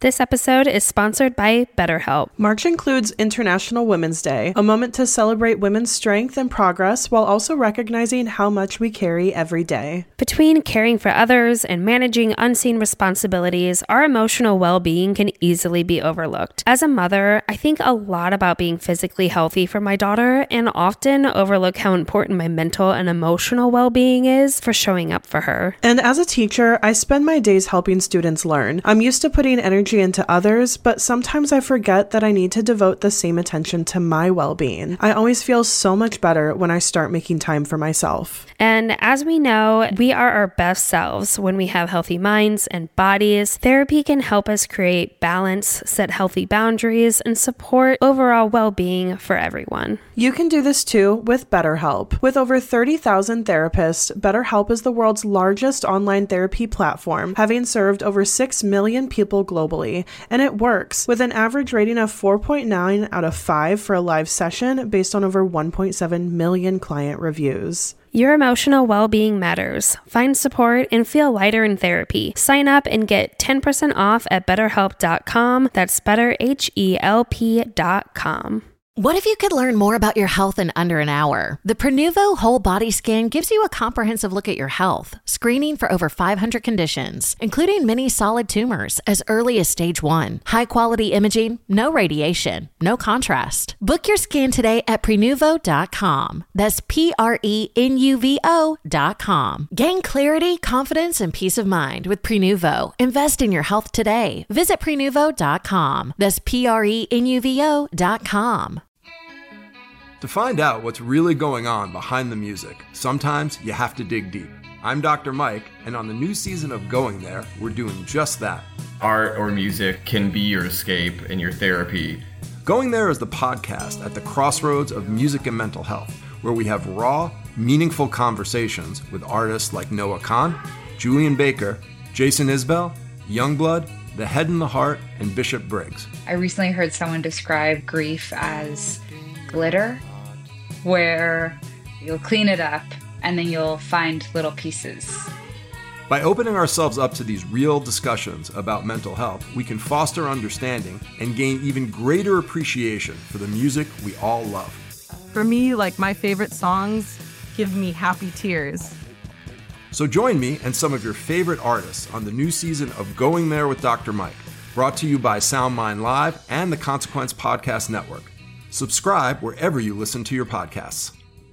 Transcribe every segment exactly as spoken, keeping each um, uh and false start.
This episode is sponsored by BetterHelp. March includes International Women's Day, a moment to celebrate women's strength and progress while also recognizing how much we carry every day. Between caring for others and managing unseen responsibilities, our emotional well-being can easily be overlooked. As a mother, I think a lot about being physically healthy for my daughter and often overlook how important my mental and emotional well-being is for showing up for her. And as a teacher, I spend my days helping students learn. I'm used to putting energy into others, but sometimes I forget that I need to devote the same attention to my well-being. I always feel so much better when I start making time for myself. And as we know, we are our best selves when we have healthy minds and bodies. Therapy can help us create balance, set healthy boundaries, and support overall well-being for everyone. You can do this too with BetterHelp. With over thirty thousand therapists, BetterHelp is the world's largest online therapy platform, having served over six million people globally. And it works, with an average rating of four point nine out of five for a live session based on over one point seven million client reviews. Your emotional well-being matters. Find support and feel lighter in therapy. Sign up and get ten percent off at better help dot com. That's better help dot com. What if you could learn more about your health in under an hour? The Prenuvo Whole Body Scan gives you a comprehensive look at your health, screening for over five hundred conditions, including many solid tumors as early as stage one. High-quality imaging, no radiation, no contrast. Book your scan today at prenuvo dot com. That's P R E N U V O dot com. Gain clarity, confidence, and peace of mind with Prenuvo. Invest in your health today. Visit prenuvo dot com. That's P R E N U V O dot com. To find out what's really going on behind the music, sometimes you have to dig deep. I'm Doctor Mike, and on the new season of Going There, we're doing just that. Art or music can be your escape and your therapy. Going There is the podcast at the crossroads of music and mental health, where we have raw, meaningful conversations with artists like Noah Kahn, Julian Baker, Jason Isbell, Youngblood, The Head and the Heart, and Bishop Briggs. I recently heard someone describe grief as glitter, where you'll clean it up and then you'll find little pieces. By opening ourselves up to these real discussions about mental health, we can foster understanding and gain even greater appreciation for the music we all love. For me, like, my favorite songs give me happy tears. So join me and some of your favorite artists on the new season of Going There with Doctor Mike, brought to you by SoundMind Live and the Consequence Podcast Network. Subscribe wherever you listen to your podcasts.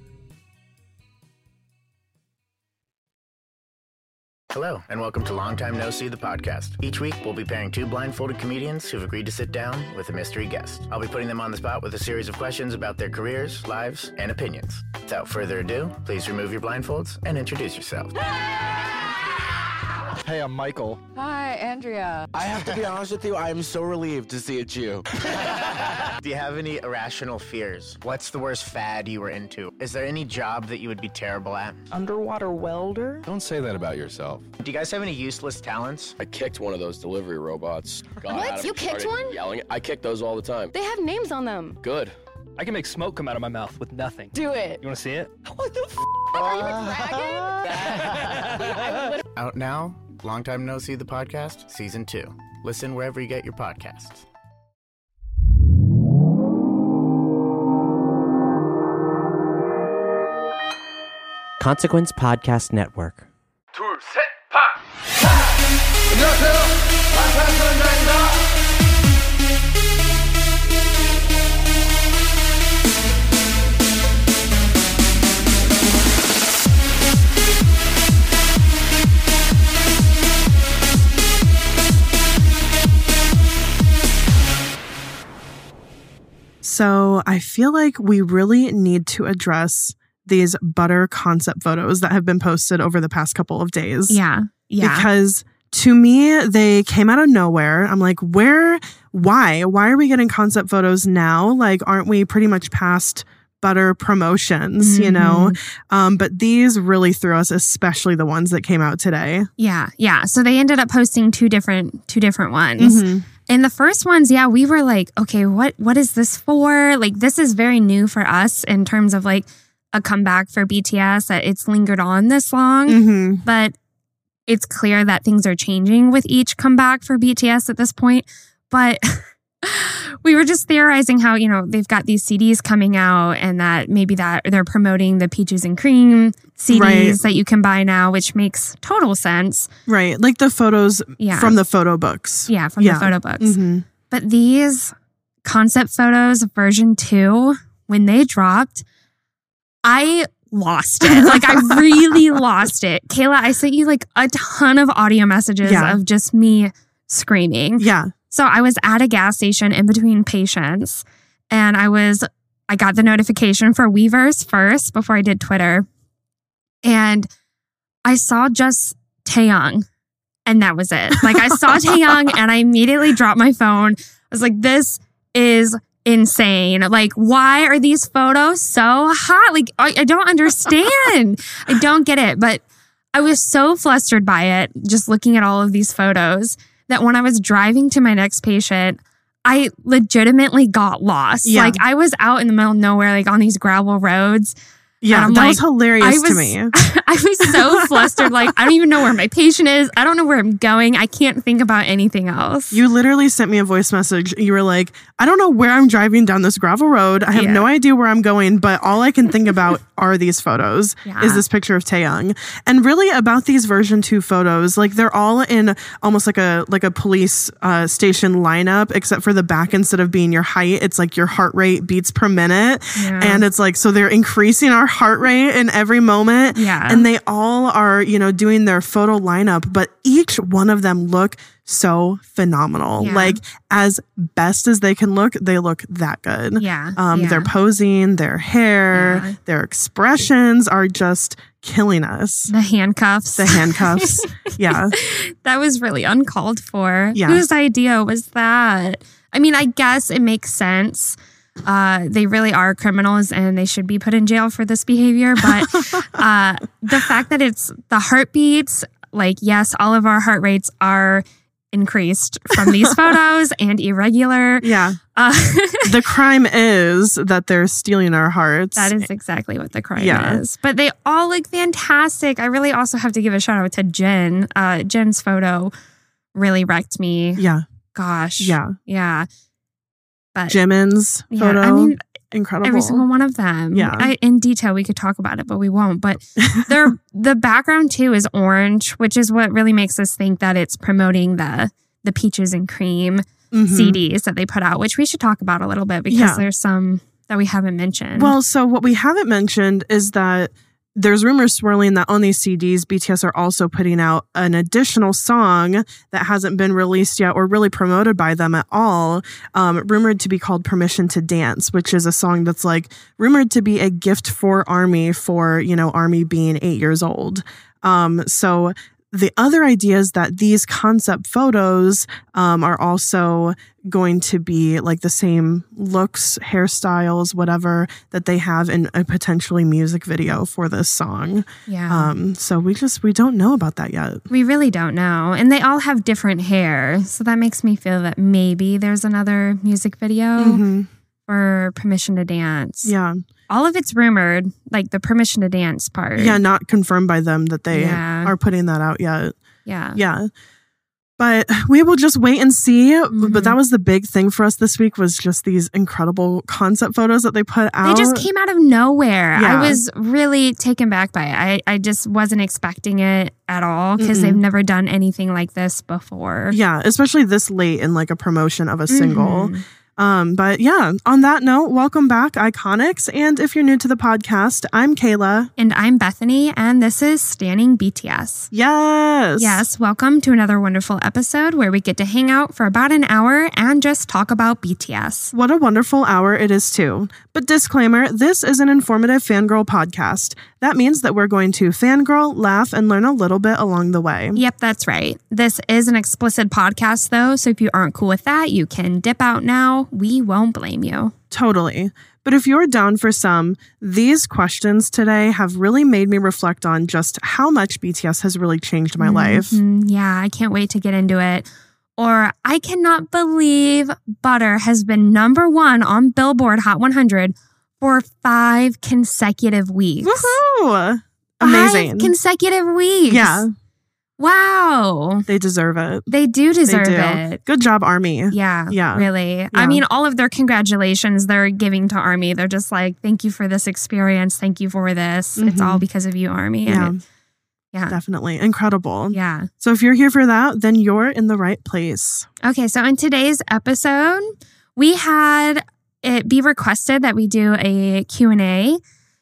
Hello, and welcome to Long Time No See, the podcast. Each week, we'll be pairing two blindfolded comedians who've agreed to sit down with a mystery guest. I'll be putting them on the spot with a series of questions about their careers, lives, and opinions. Without further ado, please remove your blindfolds and introduce yourselves. Hey, I'm Michael. Hi, Andrea. I have to be honest with you, I am so relieved to see it's you. Do you have any irrational fears? What's the worst fad you were into? Is there any job that you would be terrible at? Underwater welder? Don't say that about yourself. Do you guys have any useless talents? I kicked one of those delivery robots. Got what? You kicked one? Yelling. I kick those all the time. They have names on them. Good. I can make smoke come out of my mouth with nothing. Do it. You want to see it? What the f***? Are you a dragon? Out now, Long Time No See, the podcast, season two. Listen wherever you get your podcasts. Consequence Podcast Network. 둘, 셋, 파! So I feel like we really need to address these butter concept photos that have been posted over the past couple of days. Yeah. Yeah. Because to me, they came out of nowhere. I'm like, where, why? Why are we getting concept photos now? Like, aren't we pretty much past butter promotions, mm-hmm. you know? Um, but these really threw us, especially the ones that came out today. Yeah. Yeah. So they ended up posting two different, two different ones. Mm-hmm. And the first ones, yeah, we were like, okay, what, what is this for? Like, this is very new for us in terms of like a comeback for B T S, that it's lingered on this long. Mm-hmm. But it's clear that things are changing with each comeback for B T S at this point. But we were just theorizing how, you know, they've got these C Ds coming out and that maybe that they're promoting the Peaches and Cream C Ds Right. that you can buy now, which makes total sense. Right. Like the photos Yeah. from the photo books. Yeah, from the photo books. Mhm. But these concept photos, version two, when they dropped, I lost it. Like, I really lost it. Kayla, I sent you like a ton of audio messages Yeah. of just me screaming. Yeah. So I was at a gas station in between patients, and I was, I got the notification for Weverse first before I did Twitter. And I saw just Taeyong, and that was it. Like, I saw Taeyong, and I immediately dropped my phone. I was like, this is insane. Like, why are these photos so hot? Like, I, I don't understand. I don't get it. But I was so flustered by it, just looking at all of these photos, that when I was driving to my next patient, I legitimately got lost. Yeah. Like, I was out in the middle of nowhere, like on these gravel roads. Yeah, And that I'm was like- hilarious I to was- me. I was so flustered. Like, I don't even know where my patient is. I don't know where I'm going. I can't think about anything else. You literally sent me a voice message. You were like, I don't know where I'm driving down this gravel road. I have Yeah. no idea where I'm going, but all I can think about are these photos, Yeah. is this picture of Taeyong. And really about these version two photos, like they're all in almost like a like a police uh, station lineup, except for the back, instead of being your height, it's like your heart rate beats per minute. Yeah. And it's like, so they're increasing our heart rate in every moment. Yeah. And they all are, you know, doing their photo lineup, but each one of them look so phenomenal. Yeah. Like, as best as they can look, they look that good. Yeah, Um, yeah. Their posing, their hair, Yeah. their expressions are just killing us. The handcuffs. The handcuffs. Yeah. That was really uncalled for. Yeah. Whose idea was that? I mean, I guess it makes sense. Uh, they really are criminals and they should be put in jail for this behavior. But uh, the fact that it's the heartbeats, like, yes, all of our heart rates are increased from these photos and irregular. Yeah. Uh, The crime is that they're stealing our hearts. that is exactly what the crime Yeah. is. But they all look fantastic. I really also have to give a shout out to Jen. Uh, Jen's photo really wrecked me. Yeah. Gosh. Yeah. Yeah. But Jimin's yeah, photo. I mean, incredible. every single one of them. Yeah. I, in detail, we could talk about it, but we won't. But they're, the background too is orange, which is what really makes us think that it's promoting the the Peaches and Cream Mhm. C Ds that they put out, which we should talk about a little bit because Yeah. there's some that we haven't mentioned. Well, so what we haven't mentioned is that there's rumors swirling that on these C Ds, B T S are also putting out an additional song that hasn't been released yet or really promoted by them at all, um, rumored to be called Permission to Dance, which is a song that's like rumored to be a gift for ARMY for, you know, ARMY being eight years old. Um, so the other idea is that these concept photos um, are also going to be like the same looks, hairstyles, whatever that they have in a potentially music video for this song. Yeah. Um, so we just, we don't know about that yet. we really don't know. And they all have different hair. So that makes me feel that maybe there's another music video Mhm. for Permission to Dance. Yeah. All of it's rumored, like the Permission to Dance part. Yeah. Not confirmed by them that they Yeah. are putting that out yet. Yeah. Yeah. But we will just wait and see. Mm-hmm. But that was the big thing for us this week, was just these incredible concept photos that they put out. They just came out of nowhere. Yeah. I was really taken back by it. I, I just wasn't expecting it at all because Mm-mm. they've never done anything like this before. Yeah, especially this late in like a promotion of a single. Mhm. Um, but yeah, on that note, welcome back, Iconics. And if you're new to the podcast, I'm Kayla. And I'm Bethany, and this is Standing B T S. Yes. Yes, welcome to another wonderful episode where we get to hang out for about an hour and just talk about B T S. What a wonderful hour it is, too. But disclaimer, this is an informative fangirl podcast. That means that we're going to fangirl, laugh, and learn a little bit along the way. Yep, that's right. This is an explicit podcast, though, so if you aren't cool with that, you can dip out now. We won't blame you. Totally. But if you're down for some, these questions today have really made me reflect on just how much B T S has really changed my life. Mhm. Yeah, I can't wait to get into it. Or, I cannot believe Butter has been number one on Billboard Hot one hundred for five consecutive weeks. Woohoo! Amazing. Five consecutive weeks. Yeah. Wow. They deserve it. They do deserve they do. it. Good job, Army. Yeah. Yeah. Really. Yeah. I mean, all of their congratulations they're giving to Army. They're just like, thank you for this experience. Thank you for this. Mm-hmm. It's all because of you, Army. Yeah. And it, yeah. Definitely. Incredible. Yeah. So if you're here for that, then you're in the right place. Okay. So in today's episode, we had it be requested that we do a Q and A.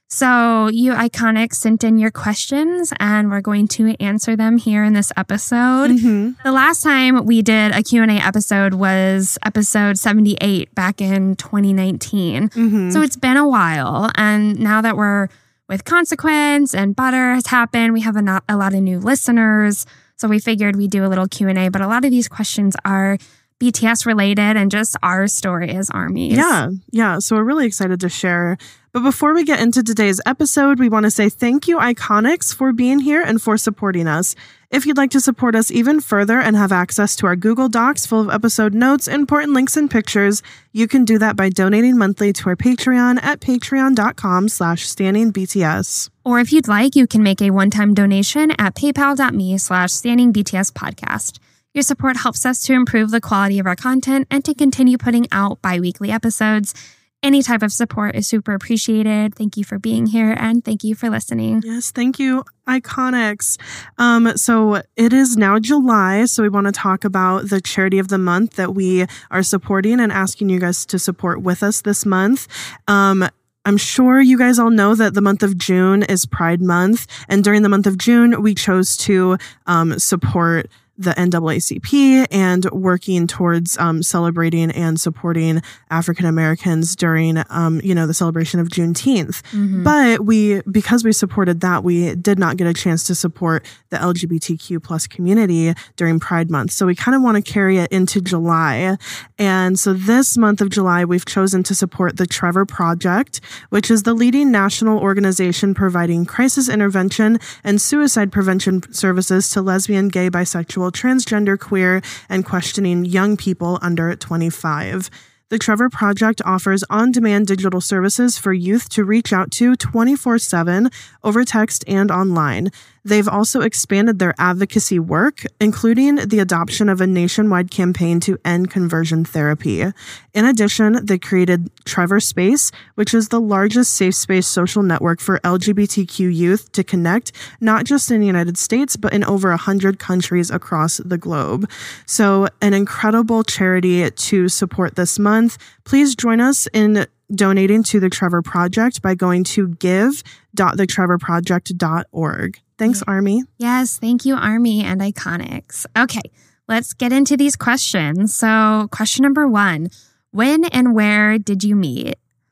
So you Iconics sent in your questions and we're going to answer them here in this episode. Mm-hmm. The last time we did a Q and A episode was episode seventy-eight back in twenty nineteen. Mm-hmm. So it's been a while. And now that we're with Consequence and Butter has happened, we have a, not, a lot of new listeners. So we figured we'd do a little Q and A. But a lot of these questions are B T S related and just our story as armies. Yeah, yeah. So we're really excited to share. But before we get into today's episode, we want to say thank you, Iconics, for being here and for supporting us. If you'd like to support us even further and have access to our Google Docs full of episode notes, important links, and pictures, you can do that by donating monthly to our Patreon at patreon.com slash standingbts. Or if you'd like, you can make a one-time donation at paypal.me slash standingbtspodcast. Your support helps us to improve the quality of our content and to continue putting out bi-weekly episodes. Any type of support is super appreciated. Thank you for being here and thank you for listening. Yes, thank you, Iconics. Um, so it is now July, so we want to talk about the charity of the month that we are supporting and asking you guys to support with us this month. Um, I'm sure you guys all know that the month of June is Pride Month, and during the month of June, we chose to um, support the N double A C P and working towards um, celebrating and supporting African Americans during, um, you know, the celebration of Juneteenth. Mm-hmm. But we, because we supported that, we did not get a chance to support the L G B T Q plus community during Pride Month. So we kind of want to carry it into July. And so this month of July, we've chosen to support the Trevor Project, which is the leading national organization providing crisis intervention and suicide prevention services to lesbian, gay, bisexual, transgender, queer, and questioning young people under twenty-five. The Trevor Project offers on-demand digital services for youth to reach out to twenty-four seven over text and online. They've also expanded their advocacy work, including the adoption of a nationwide campaign to end conversion therapy. In addition, they created Trevor Space, which is the largest safe space social network for L G B T Q youth to connect, not just in the United States, but in over one hundred countries across the globe. So an incredible charity to support this month. Please join us in donating to the Trevor Project by going to give dot the trevor project dot org. Thanks, Army. Yes, thank you, Army and Iconics. Okay, let's get into these questions. So question number one, when and where did you meet?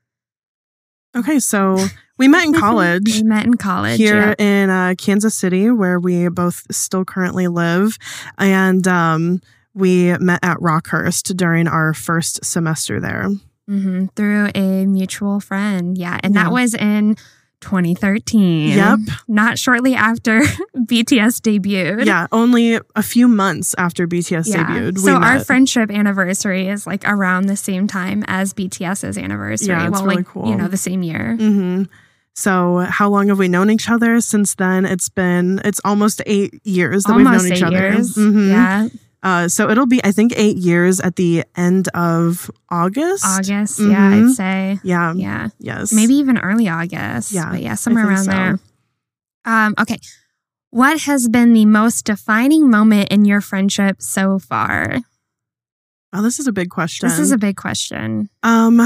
Okay, so we met in college. We met in college. Here yeah. in uh, Kansas City, where we both still currently live. And um, we met at Rockhurst during our first semester there. Mm-hmm, through a mutual friend. Yeah, and yeah. that was in twenty thirteen. Yep. Not shortly after B T S debuted. Yeah, only a few months after B T S yeah. debuted. So we our met. friendship anniversary is like around the same time as BTS's anniversary. Yeah, it's well, really like, cool. You know, the same year. Mm-hmm. So how long have we known each other since then? It's been, it's almost eight years that almost we've known each eight other. Years. Mm-hmm. Yeah. Uh, so it'll be, I think, eight years at the end of August. August, mm-hmm. yeah, I'd say. Yeah. Yeah. Yes. Maybe even early August. Yeah. But yeah, somewhere I think around so. there. Um, okay. What has been the most defining moment in your friendship so far? Oh, this is a big question. This is a big question. Um,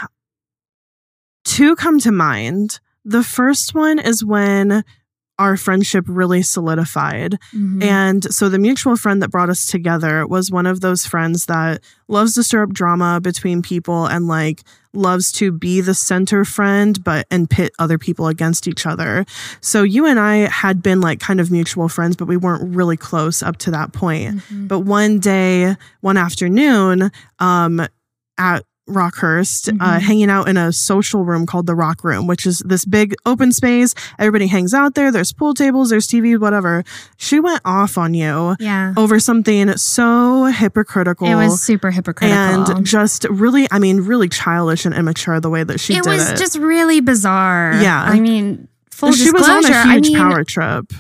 two come to mind. The first one is when our friendship really solidified. Mm-hmm. And so the mutual friend that brought us together was one of those friends that loves to stir up drama between people and like loves to be the center friend, but and pit other people against each other. So you and I had been like kind of mutual friends, but we weren't really close up to that point. Mm-hmm. But one day, one afternoon, um, at Rockhurst, mm-hmm. uh, hanging out in a social room called the Rock Room, which is this big open space. Everybody hangs out there. There's pool tables, there's T V, whatever. She went off on you yeah. over something so hypocritical. It was super hypocritical. And just really, I mean, really childish and immature the way that she it did it. It was just really bizarre. Yeah. I mean, full she disclosure. was on a huge I mean, power trip.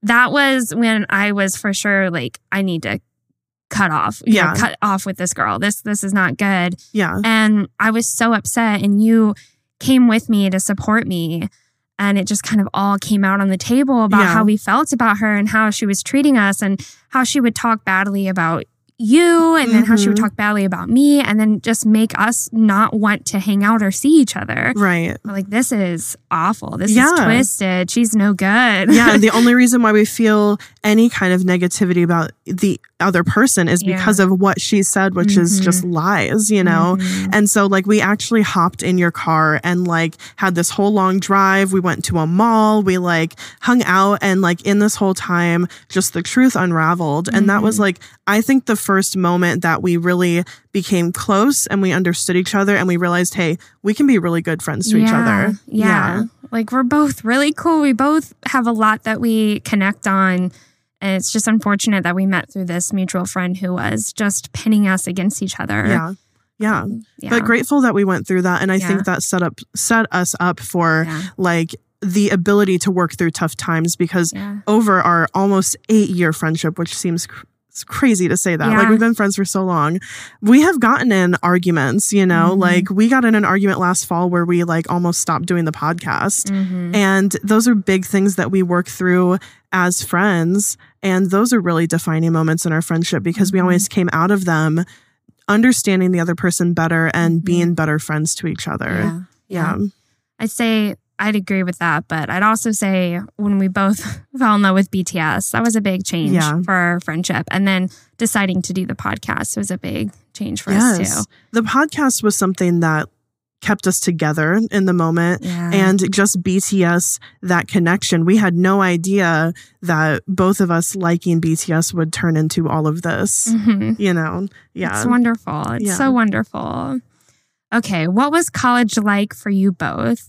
that was when I was for sure like, I need to cut off. You Yeah. know, cut off with this girl. This this is not good. Yeah. And I was so upset, and you came with me to support me. And it just kind of all came out on the table about Yeah. how we felt about her and how she was treating us and how she would talk badly about you and then how she would Mhm. talk badly about me and then just make us not want to hang out or see each other. Right. We're like, this is awful. This Yeah. is twisted. She's no good. Yeah. The only reason why we feel any kind of negativity about the other person is because Yeah. of what she said, which is Mhm. just lies, you know? Mhm. And so, like, we actually hopped in your car and, like, had this whole long drive. We went to a mall. We, like, hung out. And, like, in this whole time, just the truth unraveled. And that was, Mhm. like, I think the first moment that we really became close and we understood each other and we realized, hey, we can be really good friends to each Yeah, other. Yeah. Like we're both really cool. We both have a lot that we connect on. And it's just unfortunate that we met through this mutual friend who was just pinning us against each other. Yeah. Yeah. Yeah. But grateful that we went through that. And I Yeah. think that set up set us up for Yeah. like the ability to work through tough times because Yeah. over our almost eight year friendship, which seems cr- it's crazy to say that. Yeah. Like we've been friends for so long. We have gotten in arguments, you know, Mhm. like we got in an argument last fall where we like almost stopped doing the podcast. Mhm. And those are big things that we work through as friends. And those are really defining moments in our friendship because we Mhm. always came out of them understanding the other person better and Mhm. being better friends to each other. Yeah. Yeah. I'd say I'd agree with that, but I'd also say when we both fell in love with B T S, that was a big change Yeah. for our friendship. And then deciding to do the podcast was a big change for us too. The podcast was something that kept us together in the moment. Yeah. And just B T S, that connection. We had no idea that both of us liking B T S would turn into all of this. Mhm. You know? Yeah. It's wonderful. It's Yeah. so wonderful. Okay. What was college like for you both?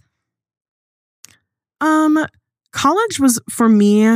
Um, college was for me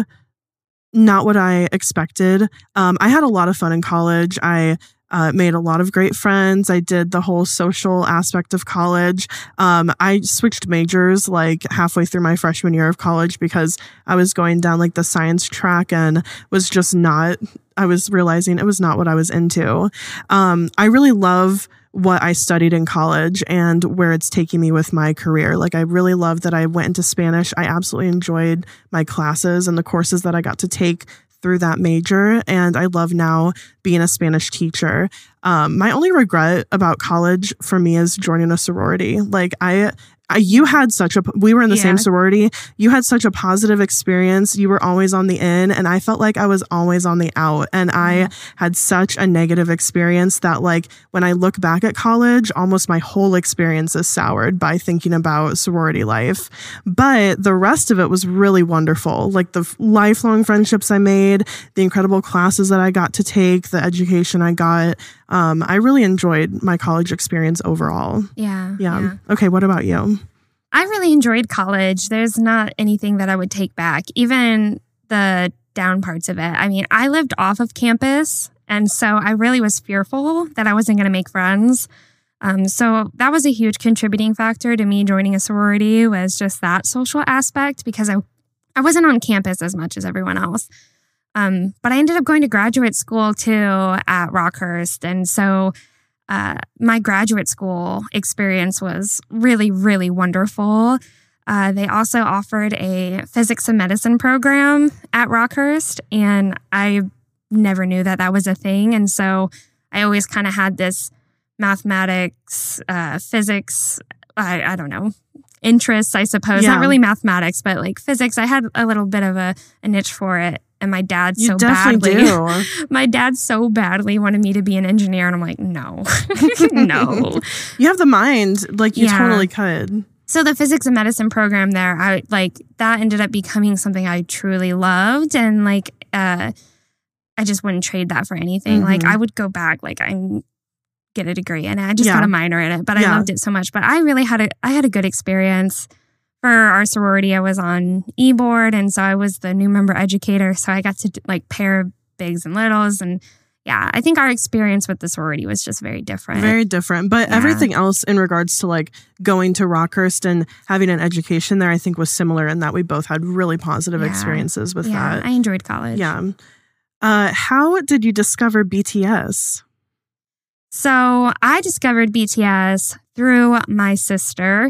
not what I expected. Um, I had a lot of fun in college. I uh, made a lot of great friends. I did the whole social aspect of college. Um, I switched majors like halfway through my freshman year of college because I was going down like the science track and was just not, I was realizing it was not what I was into. Um, I really love what I studied in college and where it's taking me with my career. Like I really love that I went into Spanish. I absolutely enjoyed my classes and the courses that I got to take through that major. And I love now being a Spanish teacher. Um, my only regret about college for me is joining a sorority. Like I, I you had such a, we were in the Yeah. same sorority. You had such a positive experience. You were always on the in and I felt like I was always on the out. And I had such a negative experience that like when I look back at college, almost my whole experience is soured by thinking about sorority life. But the rest of it was really wonderful. Like the f- lifelong friendships I made, the incredible classes that I got to take, the education I got. Um, I really enjoyed my college experience overall. Yeah. Yeah. yeah. Okay. What about you? I really enjoyed college. There's not anything that I would take back, even the down parts of it. I mean, I lived off of campus, and so I really was fearful that I wasn't going to make friends. Um, so that was a huge contributing factor to me joining a sorority was just that social aspect because I, I wasn't on campus as much as everyone else. Um, but I ended up going to graduate school too at Rockhurst. And so uh, my graduate school experience was really, really wonderful. Uh, they also offered a physics and medicine program at Rockhurst, and I never knew that that was a thing. And so I always kind of had this mathematics, uh, physics, I, I don't know, interests, I suppose. Yeah. Not really mathematics, but like physics. I had a little bit of a, a niche for it. And my dad You so definitely badly, do. my dad so badly wanted me to be an engineer. And I'm like, no, no. You have the mind, like you Yeah. totally could. So the physics and medicine program there, I like that ended up becoming something I truly loved. And like, uh, I just wouldn't trade that for anything. Like Mhm. I would go back, like I get a degree in it. I just Yeah. got a minor in it, but Yeah. I loved it so much. But I really had a, I had a good experience. For our sorority, I was on e-board, and so I was the new member educator. So I got to like pair bigs and littles, and yeah, I think our experience with the sorority was just very different. Very different. But Yeah. everything else in regards to like going to Rockhurst and having an education there, I think was similar in that we both had really positive Yeah. experiences with yeah, that. I enjoyed college. Yeah. Uh, how did you discover B T S? So I discovered B T S through my sister.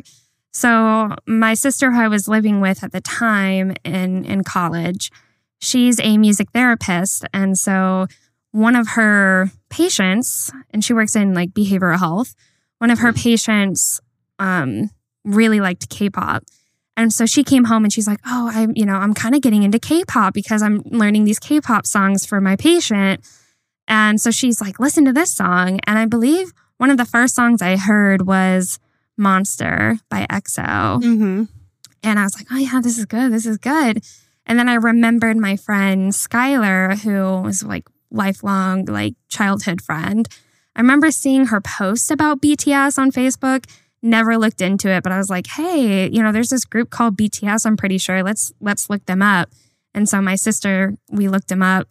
So my sister who I was living with at the time in, in college, she's a music therapist. And so one of her patients, and she works in like behavioral health, one of her patients um, really liked K-pop. And so she came home and she's like, oh, I'm, you know, I'm kind of getting into K-pop because I'm learning these K-pop songs for my patient. And so she's like, listen to this song. And I believe one of the first songs I heard was Monster by X O. Mm-hmm. And I was like, oh yeah, this is good. This is good. And then I remembered my friend Skylar, who was like lifelong, like childhood friend. I remember seeing her post about B T S on Facebook. Never looked into it, but I was like, hey, you know, there's this group called B T S, I'm pretty sure. Let's let's look them up. And so my sister, we looked them up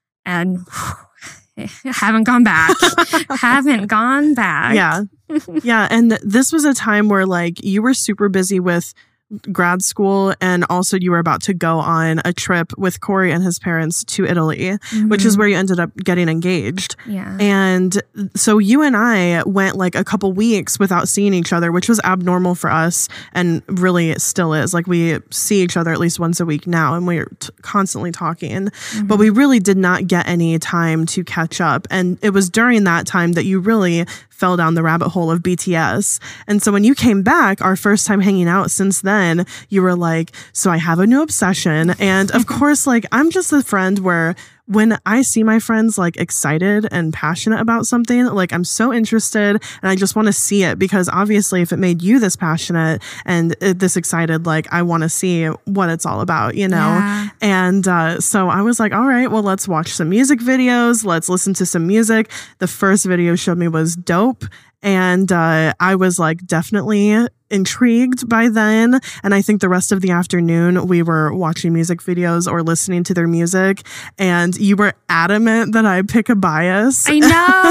and whew, haven't gone back. haven't gone back. Yeah. Yeah. And this was a time where like you were super busy with grad school and also you were about to go on a trip with Corey and his parents to Italy, mm-hmm. which is where you ended up getting engaged. Yeah. And so you and I went like a couple weeks without seeing each other, which was abnormal for us and really it still is. Like we see each other at least once a week now and we're t- constantly talking, mm-hmm. but we really did not get any time to catch up. And it was during that time that you really fell down the rabbit hole of B T S. And so when you came back, our first time hanging out since then, you were like, so I have a new obsession. And of course, like, I'm just a friend where when I see my friends like excited and passionate about something, like I'm so interested and I just want to see it because obviously if it made you this passionate and this excited, like I want to see what it's all about, you know? Yeah. And uh, so I was like, all right, well, let's watch some music videos. Let's listen to some music. The first video showed me was Dope. And uh, I was like definitely intrigued by then. And I think the rest of the afternoon we were watching music videos or listening to their music. And you were adamant that I pick a bias. I know.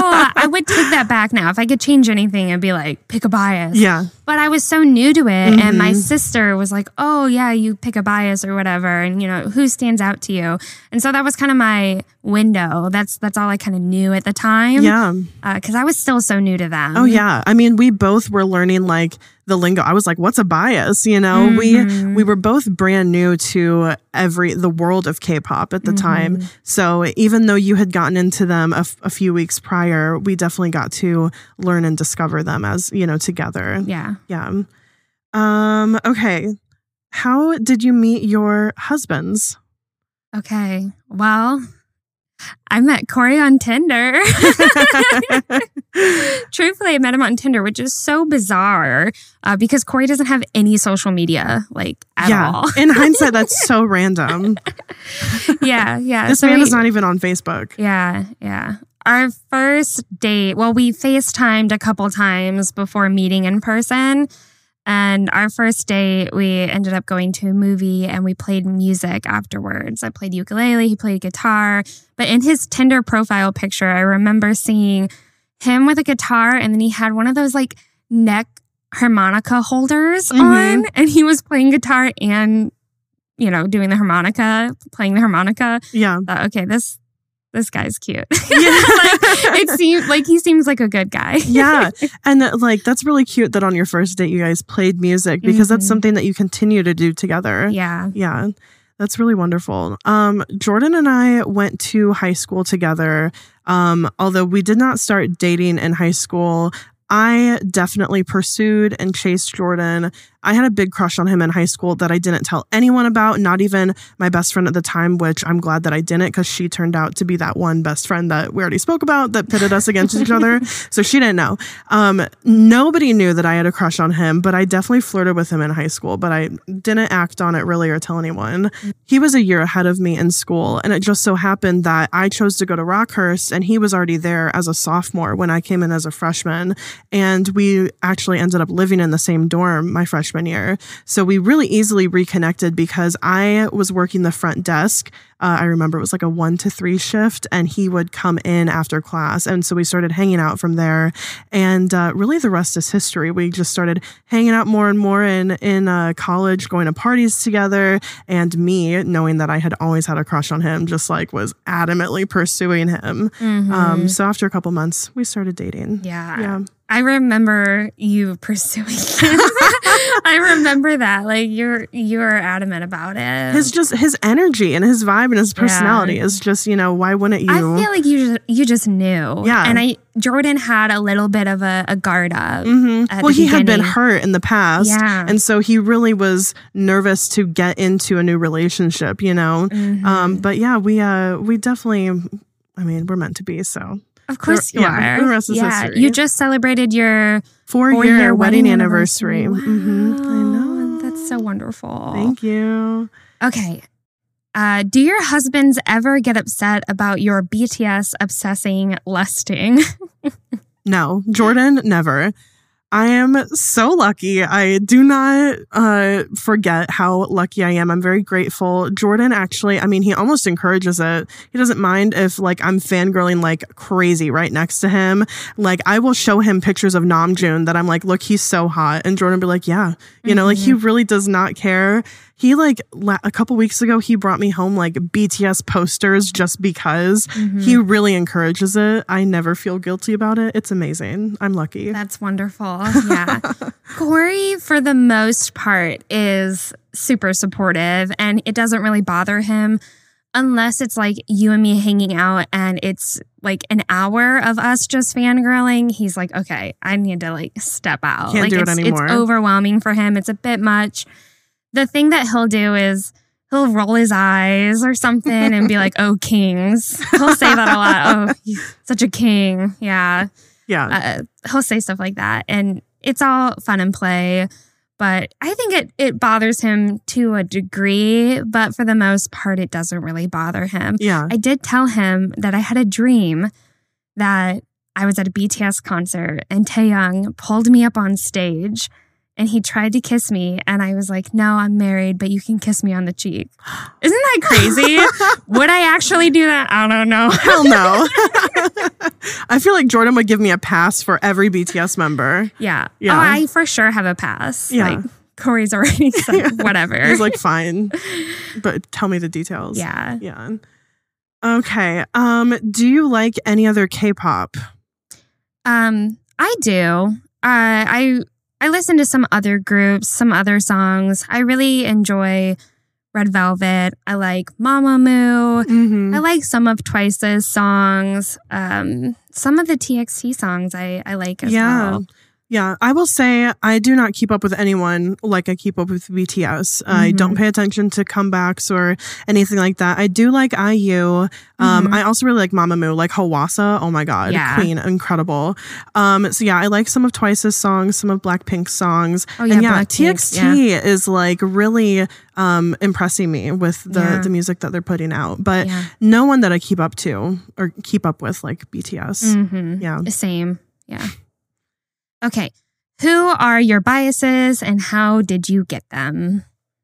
I would take that back now. If I could change anything, I'd be like, pick a bias. Yeah. But I was so new to it. Mm-hmm. And my sister was like, oh, yeah, you pick a bias or whatever. And, you know, who stands out to you? And so that was kind of my window. That's that's all I kind of knew at the time. Yeah. Because uh, I was still so new to them. Oh, yeah. I mean, we both were learning like the lingo. I was like, what's a bias? You know, Mm-hmm. we we were both brand new to every the world of K-pop at the Mm-hmm. time. So even though you had gotten into them a, f- a few weeks prior, we definitely got to learn and discover them as, you know, together. Yeah. Yeah. Um, okay. How did you meet your husbands? Okay. Well, I met Corey on Tinder. Truthfully, I met him on Tinder, which is so bizarre uh, because Corey doesn't have any social media, like, at yeah. all. In hindsight, that's so random. yeah, yeah. This so man we, is not even on Facebook. Yeah, yeah. Our first date, well, we FaceTimed a couple times before meeting in person. And our first date, we ended up going to a movie and we played music afterwards. I played ukulele, he played guitar. But in his Tinder profile picture, I remember seeing him with a guitar and then he had one of those like neck harmonica holders Mm-hmm. on. And he was playing guitar and, you know, doing the harmonica, playing the harmonica. Yeah. Thought, okay, this this guy's cute. like, it seems like he seems like a good guy. Yeah. And uh, like, that's really cute that on your first date, you guys played music because Mm-hmm. that's something that you continue to do together. Yeah. Yeah. That's really wonderful. Um, Jordan and I went to high school together. Um, although we did not start dating in high school, I definitely pursued and chased Jordan. I had a big crush on him in high school that I didn't tell anyone about, not even my best friend at the time, which I'm glad that I didn't because she turned out to be that one best friend that we already spoke about that pitted us against each other. So she didn't know. Um, nobody knew that I had a crush on him, but I definitely flirted with him in high school, but I didn't act on it really or tell anyone. He was a year ahead of me in school, and it just so happened that I chose to go to Rockhurst, and he was already there as a sophomore when I came in as a freshman, and we actually ended up living in the same dorm my freshman year. So we really easily reconnected because I was working the front desk Uh, I remember it was like a one to three shift, and he would come in after class. And so we started hanging out from there. And uh, really the rest is history. We just started hanging out more and more in, in uh, college, going to parties together. And me, knowing that I had always had a crush on him, just like was adamantly pursuing him. Mm-hmm. Um, so after a couple months, we started dating. Yeah. Yeah. I remember you pursuing him. I remember that. Like you're you're adamant about it. His just his energy and his vibe and his personality yeah. is just, you know, why wouldn't you? I feel like you just you just knew. Yeah. And I Jordan had a little bit of a, a guard up. Mm-hmm. At well, the he beginning. had been hurt in the past. Yeah. And so he really was nervous to get into a new relationship, you know. Mm-hmm. Um, but yeah, we uh we definitely I mean, we're meant to be, so Of course you yeah, are. The rest is yeah, history. you just celebrated your four-year four-year wedding, wedding anniversary. anniversary. Mm-hmm. I know. That's so wonderful. Thank you. Okay. Uh, do your husbands ever get upset about your B T S obsessing lusting? No, Jordan, never. I am so lucky. I do not uh, forget how lucky I am. I'm very grateful. Jordan actually, I mean, he almost encourages it. He doesn't mind if like I'm fangirling like crazy right next to him. Like I will show him pictures of Namjoon that I'm like, look, he's so hot. And Jordan will be like, yeah, you mm-hmm. know, like he really does not care. He like la- a couple weeks ago, he brought me home like B T S posters just because mm-hmm. he really encourages it. I never feel guilty about it. It's amazing. I'm lucky. That's wonderful. Yeah. Corey, for the most part, is super supportive and it doesn't really bother him unless it's like you and me hanging out and it's like an hour of us just fangirling. He's like, okay, I need to like step out. Can't like do it's, it anymore. It's overwhelming for him. It's a bit much. The thing that he'll do is he'll roll his eyes or something and be like, oh, kings. He'll say that a lot. Oh, he's such a king. Yeah. Yeah. Uh, he'll say stuff like that. And it's all fun and play. But I think it, it bothers him to a degree. But for the most part, it doesn't really bother him. Yeah. I did tell him that I had a dream that I was at a B T S concert and Taehyung pulled me up on stage. And he tried to kiss me, and I was like, no, I'm married, but you can kiss me on the cheek. Isn't that crazy? Would I actually do that? I don't know. Hell no. I feel like Jordan would give me a pass for every B T S member. Yeah. Yeah. Oh, I for sure have a pass. Yeah. Like, Corey's already said whatever. He's like, fine, but tell me the details. Yeah. Yeah. Okay. Um, do you like any other K-pop? Um, I do. Uh, I... I listen to some other groups, some other songs. I really enjoy Red Velvet. I like Mamamoo. Mm-hmm. I like some of Twice's songs. Um, some of the T X T songs I, I like as yeah. well. Yeah, I will say I do not keep up with anyone like I keep up with B T S. Mm-hmm. I don't pay attention to comebacks or anything like that. I do like I U. Um, mm-hmm. I also really like Mamamoo, like Hwasa. Oh my God, yeah. Queen, incredible. Um, so yeah, I like some of Twice's songs, some of Blackpink's songs. Oh yeah, and yeah, Blackpink, T X T yeah. is like really um, impressing me with the, yeah. the music that they're putting out. But yeah. no one that I keep up to or keep up with like B T S. Mm-hmm. Yeah, same. Yeah. Okay. Who are your biases and how did you get them?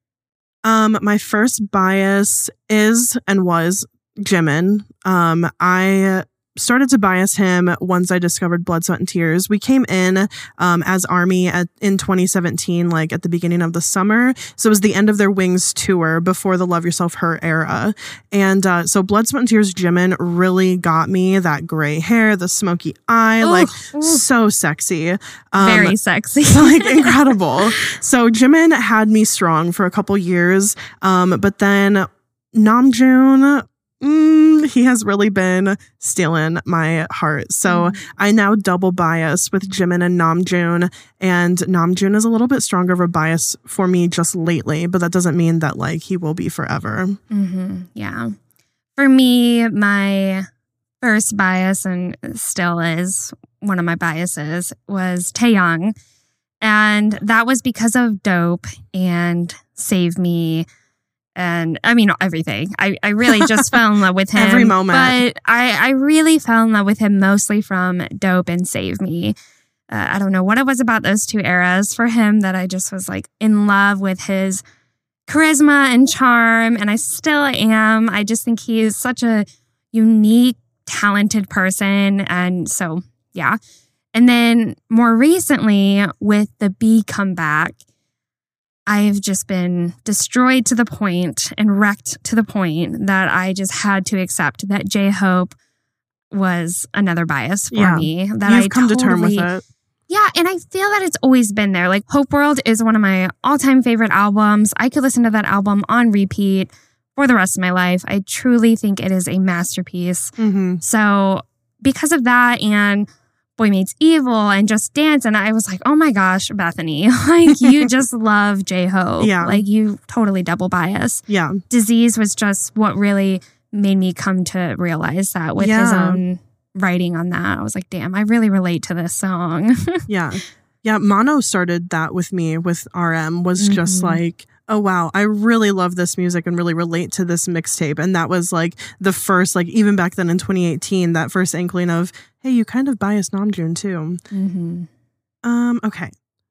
Um, my first bias is and was Jimin. Um, I started to bias him once I discovered Blood, Sweat, and Tears. We came in um, as ARMY at, in twenty seventeen, like at the beginning of the summer. So it was the end of their Wings tour before the Love Yourself Hurt era. And uh, so Blood, Sweat, and Tears Jimin really got me. That gray hair, the smoky eye, ooh, like ooh. so sexy. Um, Very sexy. Like incredible. So Jimin had me strong for a couple years. Um, but then Namjoon, Mm, he has really been stealing my heart. So mm. I now double bias with Jimin and Namjoon. And Namjoon is a little bit stronger of a bias for me just lately, but that doesn't mean that like he will be forever. Mm-hmm. Yeah. For me, my first bias, and still is one of my biases, was Taehyung. And that was because of Dope and Save Me. And I mean, everything. I, I really just fell in love with him. Every moment. But I, I really fell in love with him mostly from Dope and Save Me. Uh, I don't know what it was about those two eras for him that I just was like in love with his charisma and charm, and I still am. I just think he is such a unique, talented person. And so, yeah. And then more recently, with the B comeback, I've just been destroyed to the point and wrecked to the point that I just had to accept that J-Hope was another bias for yeah. me. That You've I come totally, to term with it. Yeah, and I feel that it's always been there. Like, Hope World is one of my all-time favorite albums. I could listen to that album on repeat for the rest of my life. I truly think it is a masterpiece. Mm-hmm. So because of that and Boy Meets Evil and Just Dance, and I was like, oh my gosh, Bethany, like you just love J-Hope. Yeah. Like you totally double bias. Yeah. Disease was just what really made me come to realize that with yeah. his own writing on that. I was like, damn, I really relate to this song. yeah. Yeah. Mono started that with me with R M, was mm-hmm. just like, oh, wow, I really love this music and really relate to this mixtape. And that was like the first, like even back then in twenty eighteen, that first inkling of, hey, you kind of bias Namjoon too. Mm-hmm. Um, okay.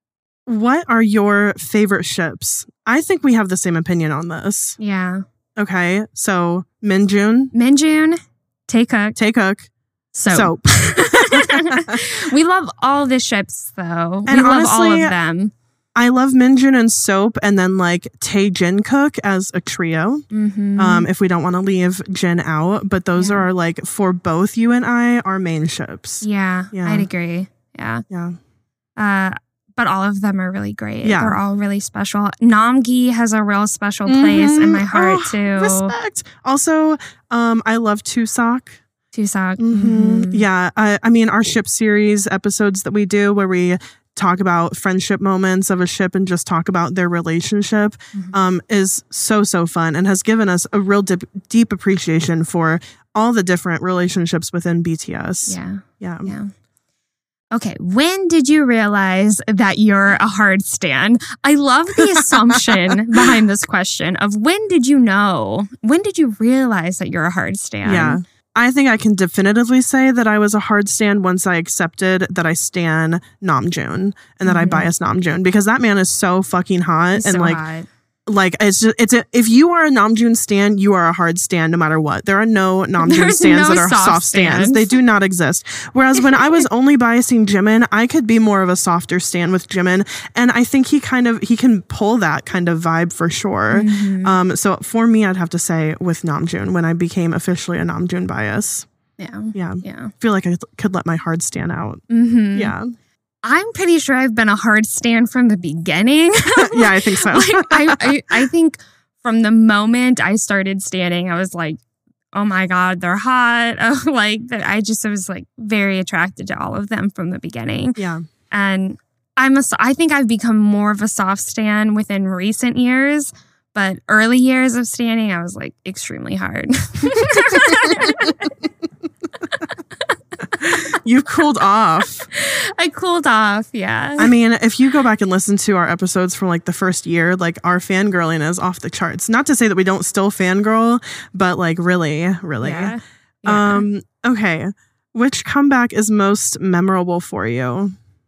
What are your favorite ships? I think we have the same opinion on this. Yeah. Okay. So Minjun. Minjun, Taekook. Taekook. Soap. Soap. We love all the ships, though. And we love honestly, all of them. I love Minjun and Soap, and then like Tae Jin Cook as a trio. Mm-hmm. Um, if we don't want to leave Jin out, but those yeah. are like for both you and I, our main ships. Yeah, yeah. I'd agree. Yeah, yeah. Uh, but all of them are really great. Yeah, they're all really special. Namgi has a real special place mm-hmm. in my heart oh, too. Respect. Also, um, I love Tusak. Tusak. Mm-hmm. Mm-hmm. Yeah, I, I mean, our ship series episodes that we do where we talk about friendship moments of a ship and just talk about their relationship mm-hmm. um, is so, so fun and has given us a real dip, deep appreciation for all the different relationships within B T S. Yeah. Yeah. Yeah. Okay, when did you realize that you're a hard stan? I love the assumption behind this question of when did you know? When did you realize that you're a hard stan? Yeah. I think I can definitively say that I was a hard stan once I accepted that I stan Namjoon and that mm-hmm. I bias Namjoon because that man is so fucking hot. He's and so like, hot. like it's just, it's a, if you are a Namjoon stan, you are a hard stan no matter what. There are no Namjoon stans no that are soft soft stans. stans. They do not exist. Whereas when I was only biasing Jimin, I could be more of a softer stan with Jimin. And I think he kind of, he can pull that kind of vibe for sure. Mm-hmm. Um, so for me, I'd have to say with Namjoon when I became officially a Namjoon bias. Yeah. Yeah. Yeah. I feel like I could let my hard stan out. Mm-hmm. Yeah. I'm pretty sure I've been a hard stan from the beginning. Yeah, I think so. like, I, I, I think from the moment I started standing, I was like, oh my God, they're hot. Oh, like, I just was like very attracted to all of them from the beginning. Yeah. And I'm a, I think I've become more of a soft stan within recent years, but early years of standing, I was like extremely hard. You've cooled off. I cooled off, yeah. I mean, if you go back and listen to our episodes from like the first year, like our fangirling is off the charts. Not to say that we don't still fangirl, but like really, really. Yeah. Yeah. Um, okay. Which comeback is most memorable for you?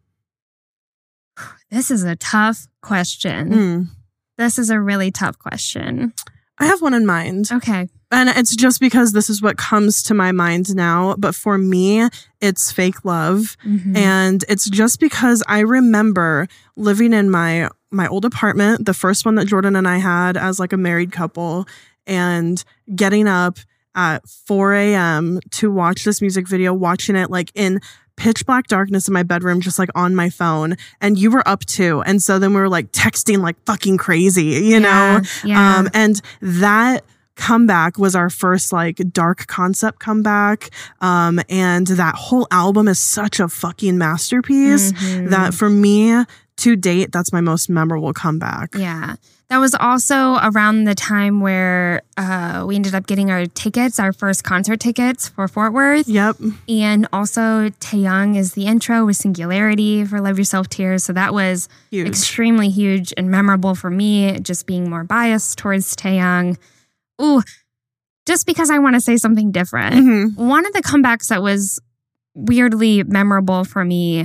This is a tough question. Mm. This is a really tough question. I have one in mind. Okay. And it's just because this is what comes to my mind now. But for me, it's Fake Love. Mm-hmm. And it's just because I remember living in my my old apartment, the first one that Jordan and I had as like a married couple, and getting up at four a.m. to watch this music video, watching it like in pitch black darkness in my bedroom, just like on my phone. And you were up too. And so then we were like texting like fucking crazy, you yeah, know? Yeah. Um, and that comeback was our first like dark concept comeback. Um, and that whole album is such a fucking masterpiece mm-hmm. that for me to date, that's my most memorable comeback. Yeah. That was also around the time where uh, we ended up getting our tickets, our first concert tickets for Fort Worth. Yep. And also Taeyang is the intro with Singularity for Love Yourself Tears. So that was huge. Extremely huge and memorable for me, just being more biased towards Taeyang. Ooh, just because I want to say something different. Mm-hmm. One of the comebacks that was weirdly memorable for me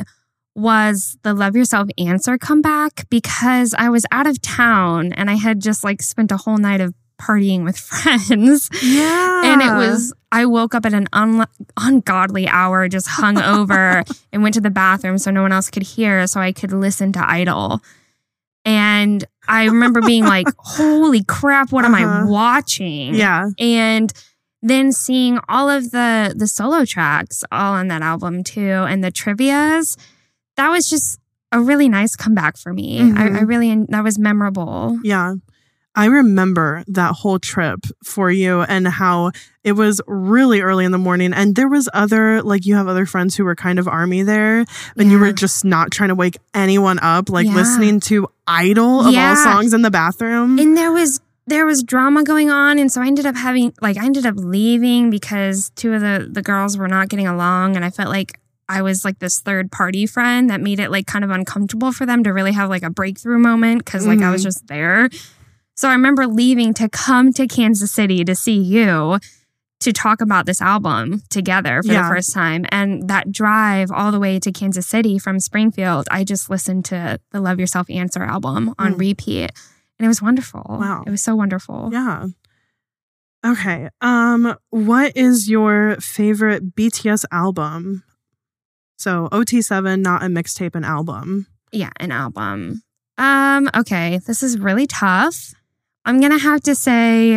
was the Love Yourself Answer comeback, because I was out of town and I had just like spent a whole night of partying with friends. Yeah. And it was, I woke up at an un- ungodly hour, just hung over and went to the bathroom so no one else could hear, so I could listen to Idol. And I remember being like, holy crap, what uh-huh. am I watching? Yeah. And then seeing all of the the solo tracks all on that album too, and the trivias, that was just a really nice comeback for me. Mm-hmm. I, I really, that was memorable. Yeah. I remember that whole trip for you and how it was really early in the morning. And there was other, like you have other friends who were kind of army there. And yeah. you were just not trying to wake anyone up, like yeah. listening to Idol of yeah. all songs in the bathroom. And there was there was drama going on. And so I ended up having, like, I ended up leaving because two of the, the girls were not getting along. And I felt like I was like this third party friend that made it like kind of uncomfortable for them to really have like a breakthrough moment, because like mm-hmm. I was just there. So I remember leaving to come to Kansas City to see you to talk about this album together for yeah. the first time. And that drive all the way to Kansas City from Springfield, I just listened to the Love Yourself Answer album on mm. repeat. And it was wonderful. Wow. It was so wonderful. Yeah. Okay. Um, what is your favorite B T S album? So O T seven, not a mixtape, an album. Yeah, an album. Um, okay, this is really tough. I'm going to have to say,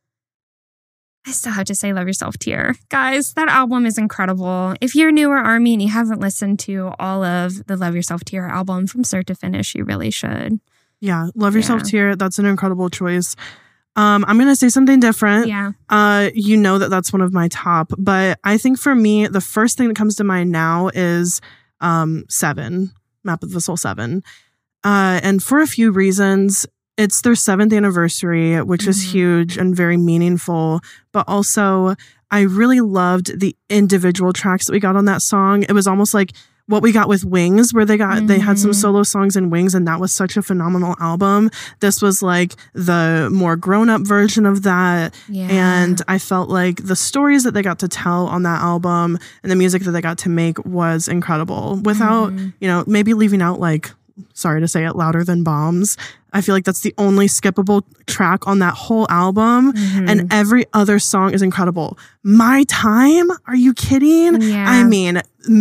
I still have to say Love Yourself Tear. Guys, that album is incredible. If you're newer Army and you haven't listened to all of the Love Yourself Tear album from start to finish, you really should. Yeah, Love Yourself yeah. Tear. That's an incredible choice. Um, I'm going to say something different. Yeah. Uh, you know that that's one of my top. But I think for me, the first thing that comes to mind now is um, Seven, Map of the Soul seven. Uh, and for a few reasons, it's their seventh anniversary, which mm-hmm. is huge and very meaningful. But also, I really loved the individual tracks that we got on that song. It was almost like what we got with Wings, where they got mm-hmm. they had some solo songs in Wings, and that was such a phenomenal album. This was like the more grown-up version of that. Yeah. And I felt like the stories that they got to tell on that album and the music that they got to make was incredible. Without, mm-hmm. you know, maybe leaving out like, sorry to say it, Louder Than Bombs. I feel like that's the only skippable track on that whole album. Mm-hmm. And every other song is incredible. My Time? Are you kidding? Yeah. I mean,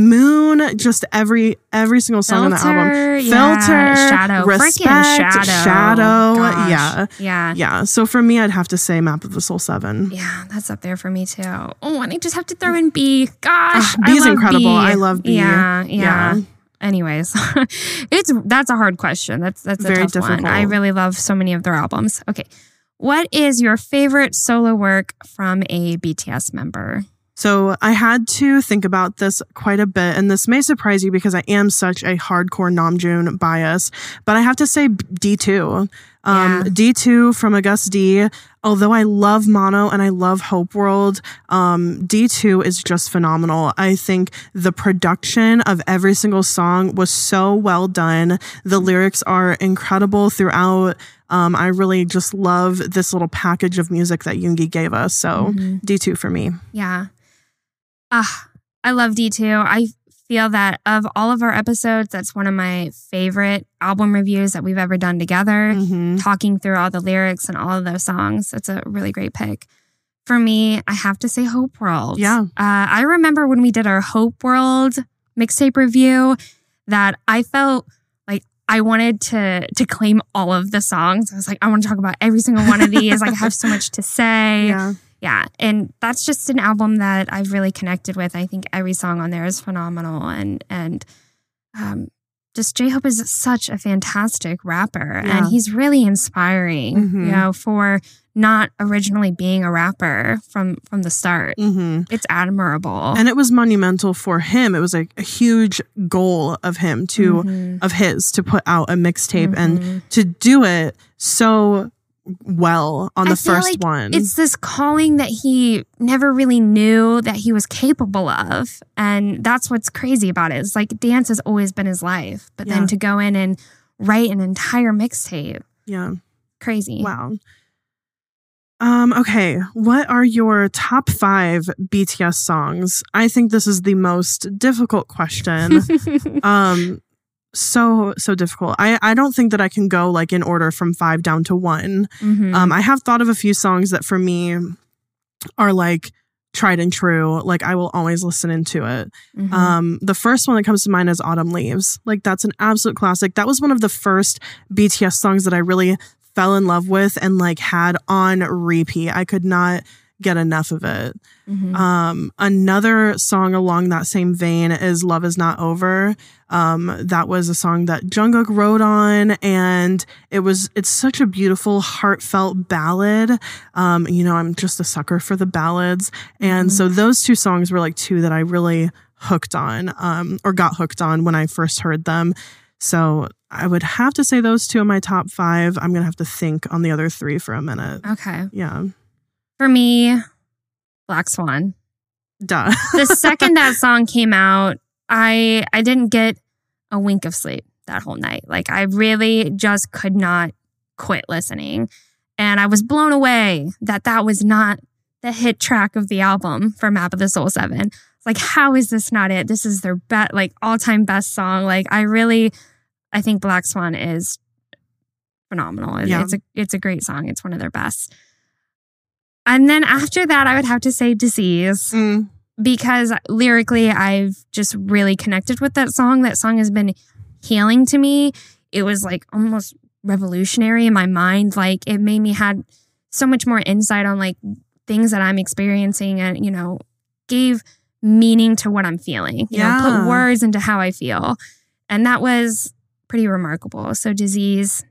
Moon, just every every single song Filter, on the album. Yeah. Filter, Shadow. Respect, Shadow. Shadow. Gosh. Yeah. Yeah. Yeah. So for me, I'd have to say Map of the Soul seven. Yeah, that's up there for me too. Oh, and I just have to throw in B. Gosh, uh, B is I love incredible. B. I love B. Yeah, yeah. yeah. Anyways, it's that's a hard question. That's that's a Very tough difficult. one. I really love so many of their albums. Okay, what is your favorite solo work from a B T S member? So I had to think about this quite a bit, and this may surprise you because I am such a hardcore Namjoon bias, but I have to say D two. Um, Yeah. D two from Auguste D. Although I love Mono and I love Hope World, um, D two is just phenomenal. I think the production of every single song was so well done. The lyrics are incredible throughout. Um, I really just love this little package of music that Yoongi gave us. So Mm-hmm. D two for me. Yeah. Ah, I love D two. I feel that of all of our episodes, that's one of my favorite album reviews that we've ever done together. Mm-hmm. Talking through all the lyrics and all of those songs. It's a really great pick. For me, I have to say Hope World. Yeah. Uh, I remember when we did our Hope World mixtape review that I felt like I wanted to to claim all of the songs. I was like, I want to talk about every single one of these. Like, I have so much to say. Yeah. Yeah, and that's just an album that I've really connected with. I think every song on there is phenomenal, and and um, just J-Hope is such a fantastic rapper, Yeah. and he's really inspiring. Mhm. You know, for not originally being a rapper from from the start, Mm-hmm. it's admirable. And it was monumental for him. It was like a huge goal of him to Mhm. of his to put out a mixtape Mhm. and to do it so well on the I feel first like one. It's this calling that he never really knew that he was capable of. And that's what's crazy about it. It's like dance has always been his life. But Yeah. then to go in and write an entire mixtape, Yeah. crazy. Wow. Um, okay, what are your top five B T S songs? I think this is the most difficult question. um, so so difficult. I I don't think that I can go like in order from five down to one. Mm-hmm. Um, I have thought of a few songs that for me are like tried and true. Like I will always listen into it. Mm-hmm. Um, the first one that comes to mind is Autumn Leaves. Like that's an absolute classic. That was one of the first B T S songs that I really fell in love with and like had on repeat. I could not get enough of it. Mm-hmm. Um, another song along that same vein is Love Is Not Over. Um, that was a song that Jungkook wrote on, and it was, it's such a beautiful, heartfelt ballad. Um, you know, I'm just a sucker for the ballads. And Mm-hmm. so those two songs were like two that I really hooked on, um, or got hooked on when I first heard them. So I would have to say those two in my top five. I'm going to have to think on the other three for a minute. Okay. Yeah. For me, Black Swan. Duh. The second that song came out, I I didn't get a wink of sleep that whole night. Like I really just could not quit listening. And I was blown away that that was not the hit track of the album for Map of the Soul seven. Like, how is this not it? This is their be- like all-time best song. Like I really, I think Black Swan is phenomenal. It- Yeah. It's a it's a great song. It's one of their best. And then after that, I would have to say Disease. Mm. Because lyrically, I've just really connected with that song. That song has been healing to me. It was like almost revolutionary in my mind. Like it made me had so much more insight on like things that I'm experiencing and, you know, gave meaning to what I'm feeling, you Yeah. know, put words into how I feel. And that was pretty remarkable. So Disease,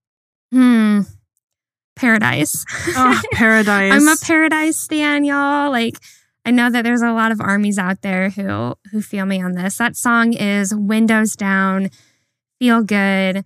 hmm, Paradise. Oh, Paradise. I'm a Paradise stan, y'all. Like, I know that there's a lot of armies out there who who feel me on this. That song is windows down, feel good,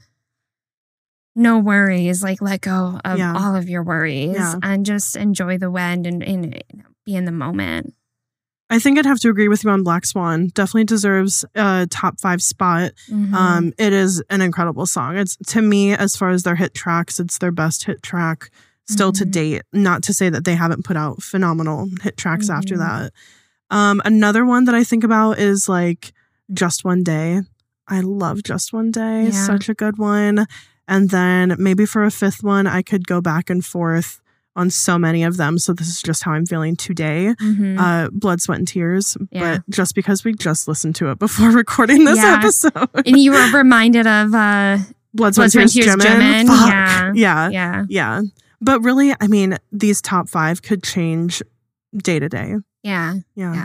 no worries. Like, let go of Yeah. all of your worries Yeah. and just enjoy the wind and, and be in the moment. I think I'd have to agree with you on Black Swan. Definitely deserves a top five spot. Mhm. Um, it is an incredible song. It's, to me, as far as their hit tracks, it's their best hit track still to Mhm. date. Not to say that they haven't put out phenomenal hit tracks after Mhm. that. Um, another one that I think about is like Just One Day. I love Just One Day. Yeah. Such a good one. And then maybe for a fifth one, I could go back and forth on so many of them. So this is just how I'm feeling today. Mhm. Uh, Blood, Sweat, and Tears. Yeah. But just because we just listened to it before recording this Yeah. episode. And you were reminded of uh, Blood, Sweat, and Tears, Jimin. Jimin. Fuck. Yeah. Yeah. Yeah. Yeah. But really, I mean, these top five could change day to day. Yeah. Yeah.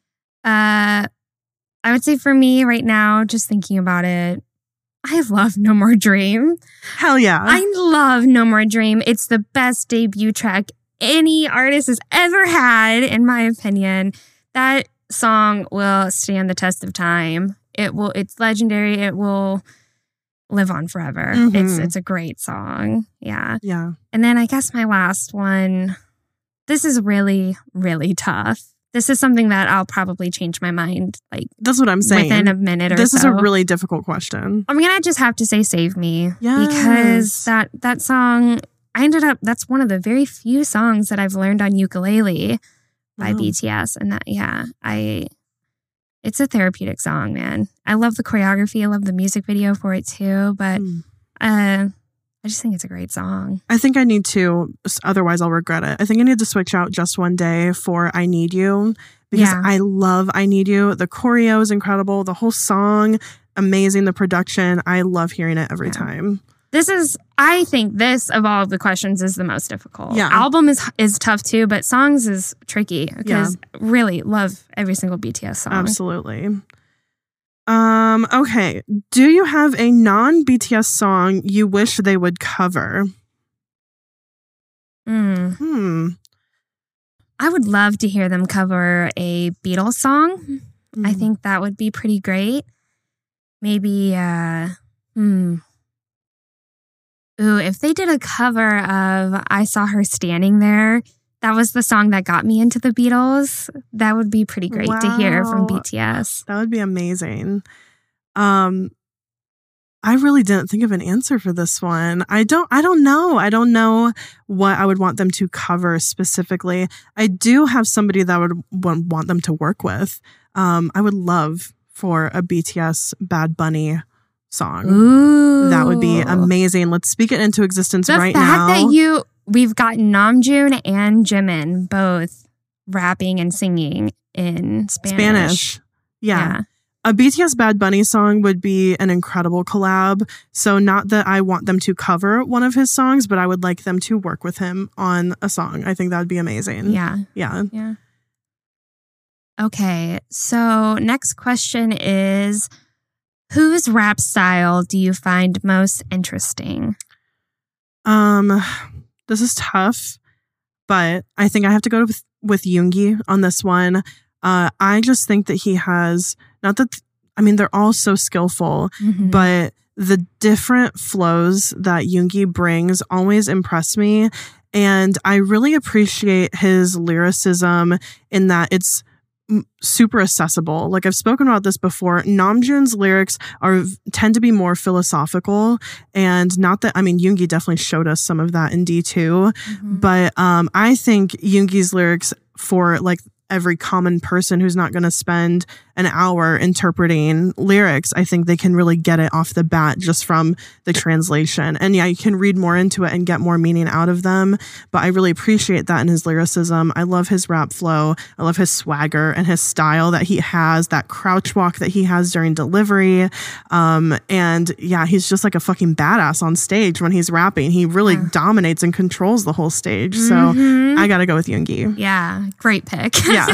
Yeah. Uh, I would say for me right now, just thinking about it, I love No More Dream. Hell yeah. I love No More Dream. It's the best debut track any artist has ever had, in my opinion. That song will stand the test of time. It will. It's legendary. It will live on forever. Mhm. It's it's a great song. Yeah. Yeah. And then I guess my last one. This is really really tough. This is something that I'll probably change my mind like That's what I'm saying. within a minute or This so. is a really difficult question. I'm gonna just have to say "Save Me" Yes. because that that song. I ended up. That's one of the very few songs that I've learned on ukulele by Wow. B T S, and that yeah, I. It's a therapeutic song, man. I love the choreography. I love the music video for it too. But Mm. uh, I just think it's a great song. I think I need to, otherwise I'll regret it. I think I need to switch out Just One Day for I Need You because Yeah. I love I Need You. The choreo is incredible. The whole song, amazing. The production, I love hearing it every Yeah. time. This is, I think, this of all of the questions is the most difficult. Yeah. Album is is tough too, but songs is tricky because really love every single B T S song. Absolutely. Um, okay. Do you have a non-B T S song you wish they would cover? Mm. Hmm. I would love to hear them cover a Beatles song. I Mhm. think that would be pretty great. Maybe, uh, hmm. Ooh, if they did a cover of I Saw Her Standing There, that was the song that got me into the Beatles. That would be pretty great to hear from Wow. B T S. That would be amazing. Um, I really didn't think of an answer for this one. I don't I don't know. I don't know what I would want them to cover specifically. I do have somebody that I would want, want them to work with. Um, I would love for a B T S Bad Bunny song. Ooh. That would be amazing. Let's speak it into existence the right fact now. that you we've got Namjoon and Jimin both rapping and singing in Spanish. Spanish. Yeah. Yeah. A B T S Bad Bunny song would be an incredible collab. So not that I want them to cover one of his songs, but I would like them to work with him on a song. I think that would be amazing. Yeah. Yeah. Yeah. Okay. So next question is, whose rap style do you find most interesting? Um, this is tough, but I think I have to go with, with Yoongi on this one. Uh, I just think that he has, not that, I mean, they're all so skillful, Mhm. but the different flows that Yoongi brings always impress me. And I really appreciate his lyricism in that it's m- super accessible. Like I've spoken about this before, Namjoon's lyrics are tend to be more philosophical, and not that, I mean, Yoongi definitely showed us some of that in D two, Mhm. but um, I think Yoongi's lyrics for like every common person who's not going to spend an hour interpreting lyrics, I think they can really get it off the bat just from the translation. And yeah, you can read more into it and get more meaning out of them. But I really appreciate that in his lyricism. I love his rap flow. I love his swagger and his style that he has, that crouch walk that he has during delivery. Um, and yeah, he's just like a fucking badass on stage when he's rapping. He really yeah. dominates and controls the whole stage. So Mhm. I got to go with Yoongi. Yeah. Great pick. Yeah.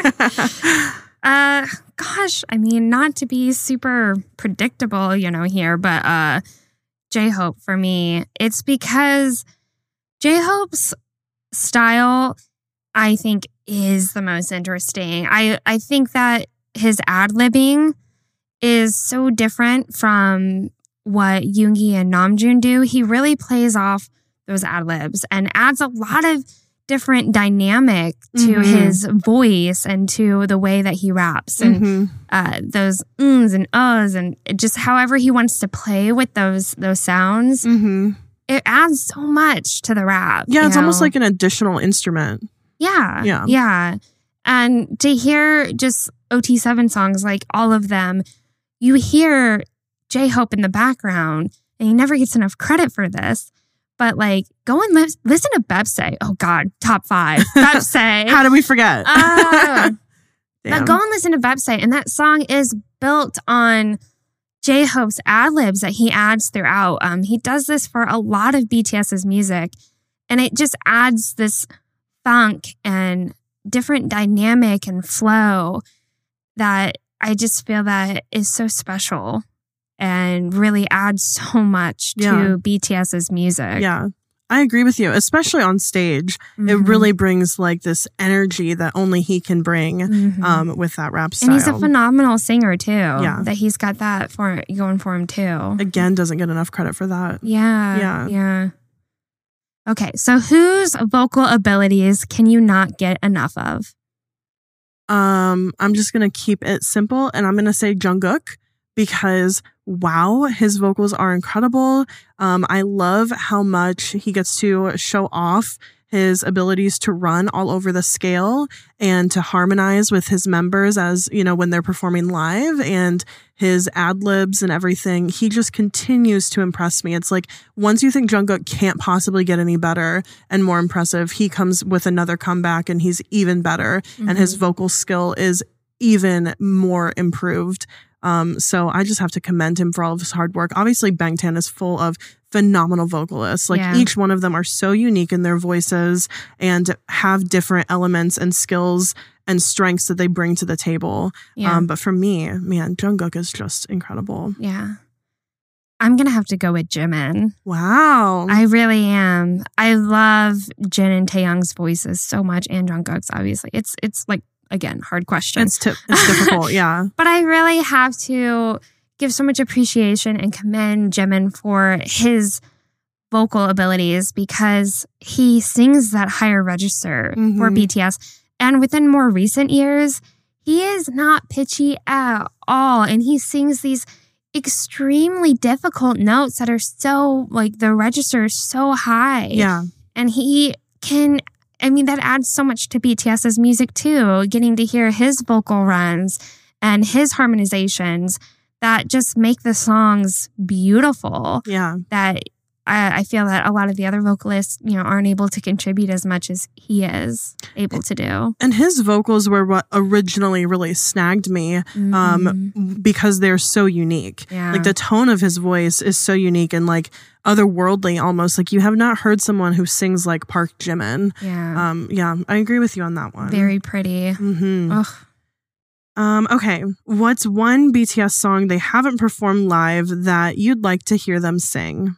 uh, gosh, I mean, not to be super predictable, you know, here, but uh, J-Hope for me, it's because J-Hope's style, I think, is the most interesting. I, I think that his ad-libbing is so different from what Yoongi and Namjoon do. He really plays off those ad-libs and adds a lot of different dynamic to Mhm. his voice and to the way that he raps and Mhm. uh, those ums and uhs and just however he wants to play with those those sounds. Mhm. It adds so much to the rap. Yeah, you it's almost know? like an additional instrument. Yeah. Yeah. Yeah. And to hear just O T seven songs, like all of them, you hear J-Hope in the background, and he never gets enough credit for this. But like, go and li- listen to Bepse. Oh God, top five. Bepse. How did we forget? Uh, but Damn. go and listen to Bepse. And that song is built on J-Hope's ad-libs that he adds throughout. Um, he does this for a lot of BTS's music. And it just adds this funk and different dynamic and flow that I just feel that is so special and really adds so much Yeah. to BTS's music. Yeah, I agree with you, especially on stage. It Mhm. really brings like this energy that only he can bring Mhm. um, with that rap style. And he's a phenomenal singer too. Yeah. That he's got that for going for him too. Again, doesn't get enough credit for that. Yeah. Yeah. Yeah. Okay, so whose vocal abilities can you not get enough of? Um, I'm just going to keep it simple, and I'm going to say Jungkook, because wow, his vocals are incredible. Um, I love how much he gets to show off his abilities to run all over the scale and to harmonize with his members as, you know, when they're performing live, and his ad libs and everything. He just continues to impress me. It's like once you think Jungkook can't possibly get any better and more impressive, he comes with another comeback and he's even better. Mm-hmm. And his vocal skill is even more improved. Um, so I just have to commend him for all of his hard work. Obviously, Bangtan is full of phenomenal vocalists. Like Yeah. each one of them are so unique in their voices and have different elements and skills and strengths that they bring to the table. Yeah. Um, but for me, man, Jungkook is just incredible. Yeah. I'm going to have to go with Jimin. Wow. I really am. I love Jin and Taehyung's voices so much, and Jungkook's obviously. It's it's like, again, hard question. It's, t- it's difficult, yeah. But I really have to give so much appreciation and commend Jimin for his vocal abilities, because he sings that higher register Mhm. for B T S. And within more recent years, he is not pitchy at all. And he sings these extremely difficult notes that are so, like, the register is so high. Yeah. And he can, I mean, that adds so much to BTS's music too, getting to hear his vocal runs and his harmonizations that just make the songs beautiful. Yeah. That I, I feel that a lot of the other vocalists, you know, aren't able to contribute as much as he is able to do. And his vocals were what originally really snagged me Mm-hmm. um, because they're so unique. Yeah. Like the tone of his voice is so unique and like otherworldly almost. Like you have not heard someone who sings like Park Jimin. Yeah. Um, yeah, I agree with you on that one. Very pretty. Mm-hmm. Ugh. Um, okay, what's one B T S song they haven't performed live that you'd like to hear them sing?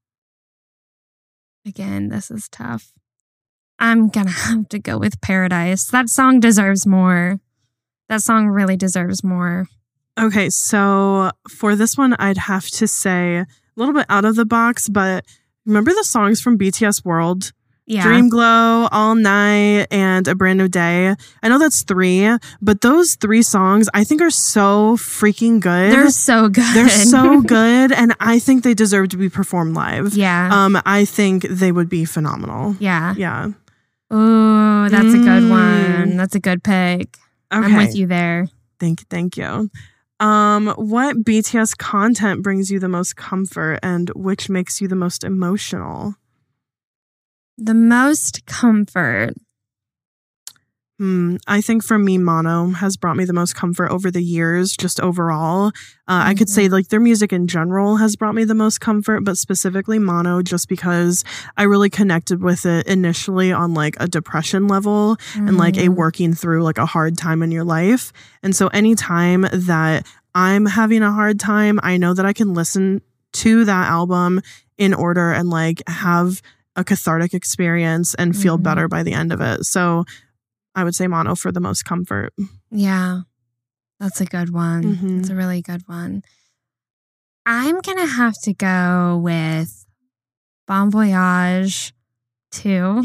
Again, this is tough. I'm gonna have to go with Paradise. That song deserves more. That song really deserves more. Okay, so for this one, I'd have to say a little bit out of the box, but remember the songs from B T S World? Yeah. Dream Glow, All Night, and A Brand New Day. I know that's three, but those three songs I think are so freaking good. They're so good. They're so good, and I think they deserve to be performed live. Yeah. Um, I think they would be phenomenal. Yeah. Yeah. Ooh, that's a good Mm. one. That's a good pick. I'm Okay. with you there. Thank you. Thank you. Um, what B T S content brings you the most comfort and which makes you the most emotional? The most comfort. Hmm. I think for me, Mono has brought me the most comfort over the years, just overall. Uh, I could say like their music in general has brought me the most comfort, but specifically Mono, just because I really connected with it initially on like a depression level and like a working through like a hard time in your life. And so anytime that I'm having a hard time, I know that I can listen to that album in order and like have a cathartic experience and feel Mhm. better by the end of it. So I would say Mono for the most comfort. Yeah. That's a good one. Mhm. It's a really good one. I'm going to have to go with Bon Voyage two.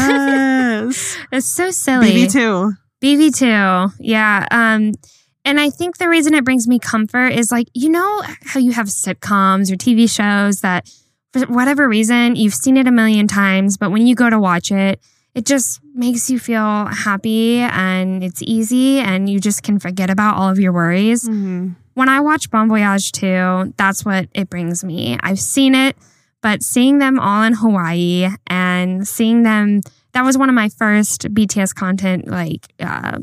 Yes. It's so silly. B B two. B B two. Yeah. Um, and I think the reason it brings me comfort is like, you know how you have sitcoms or T V shows that for whatever reason, you've seen it a million times, but when you go to watch it, it just makes you feel happy and it's easy and you just can forget about all of your worries. Mm-hmm. When I watch Bon Voyage two, that's what it brings me. I've seen it, but seeing them all in Hawaii and seeing them, that was one of my first B T S content, like uh,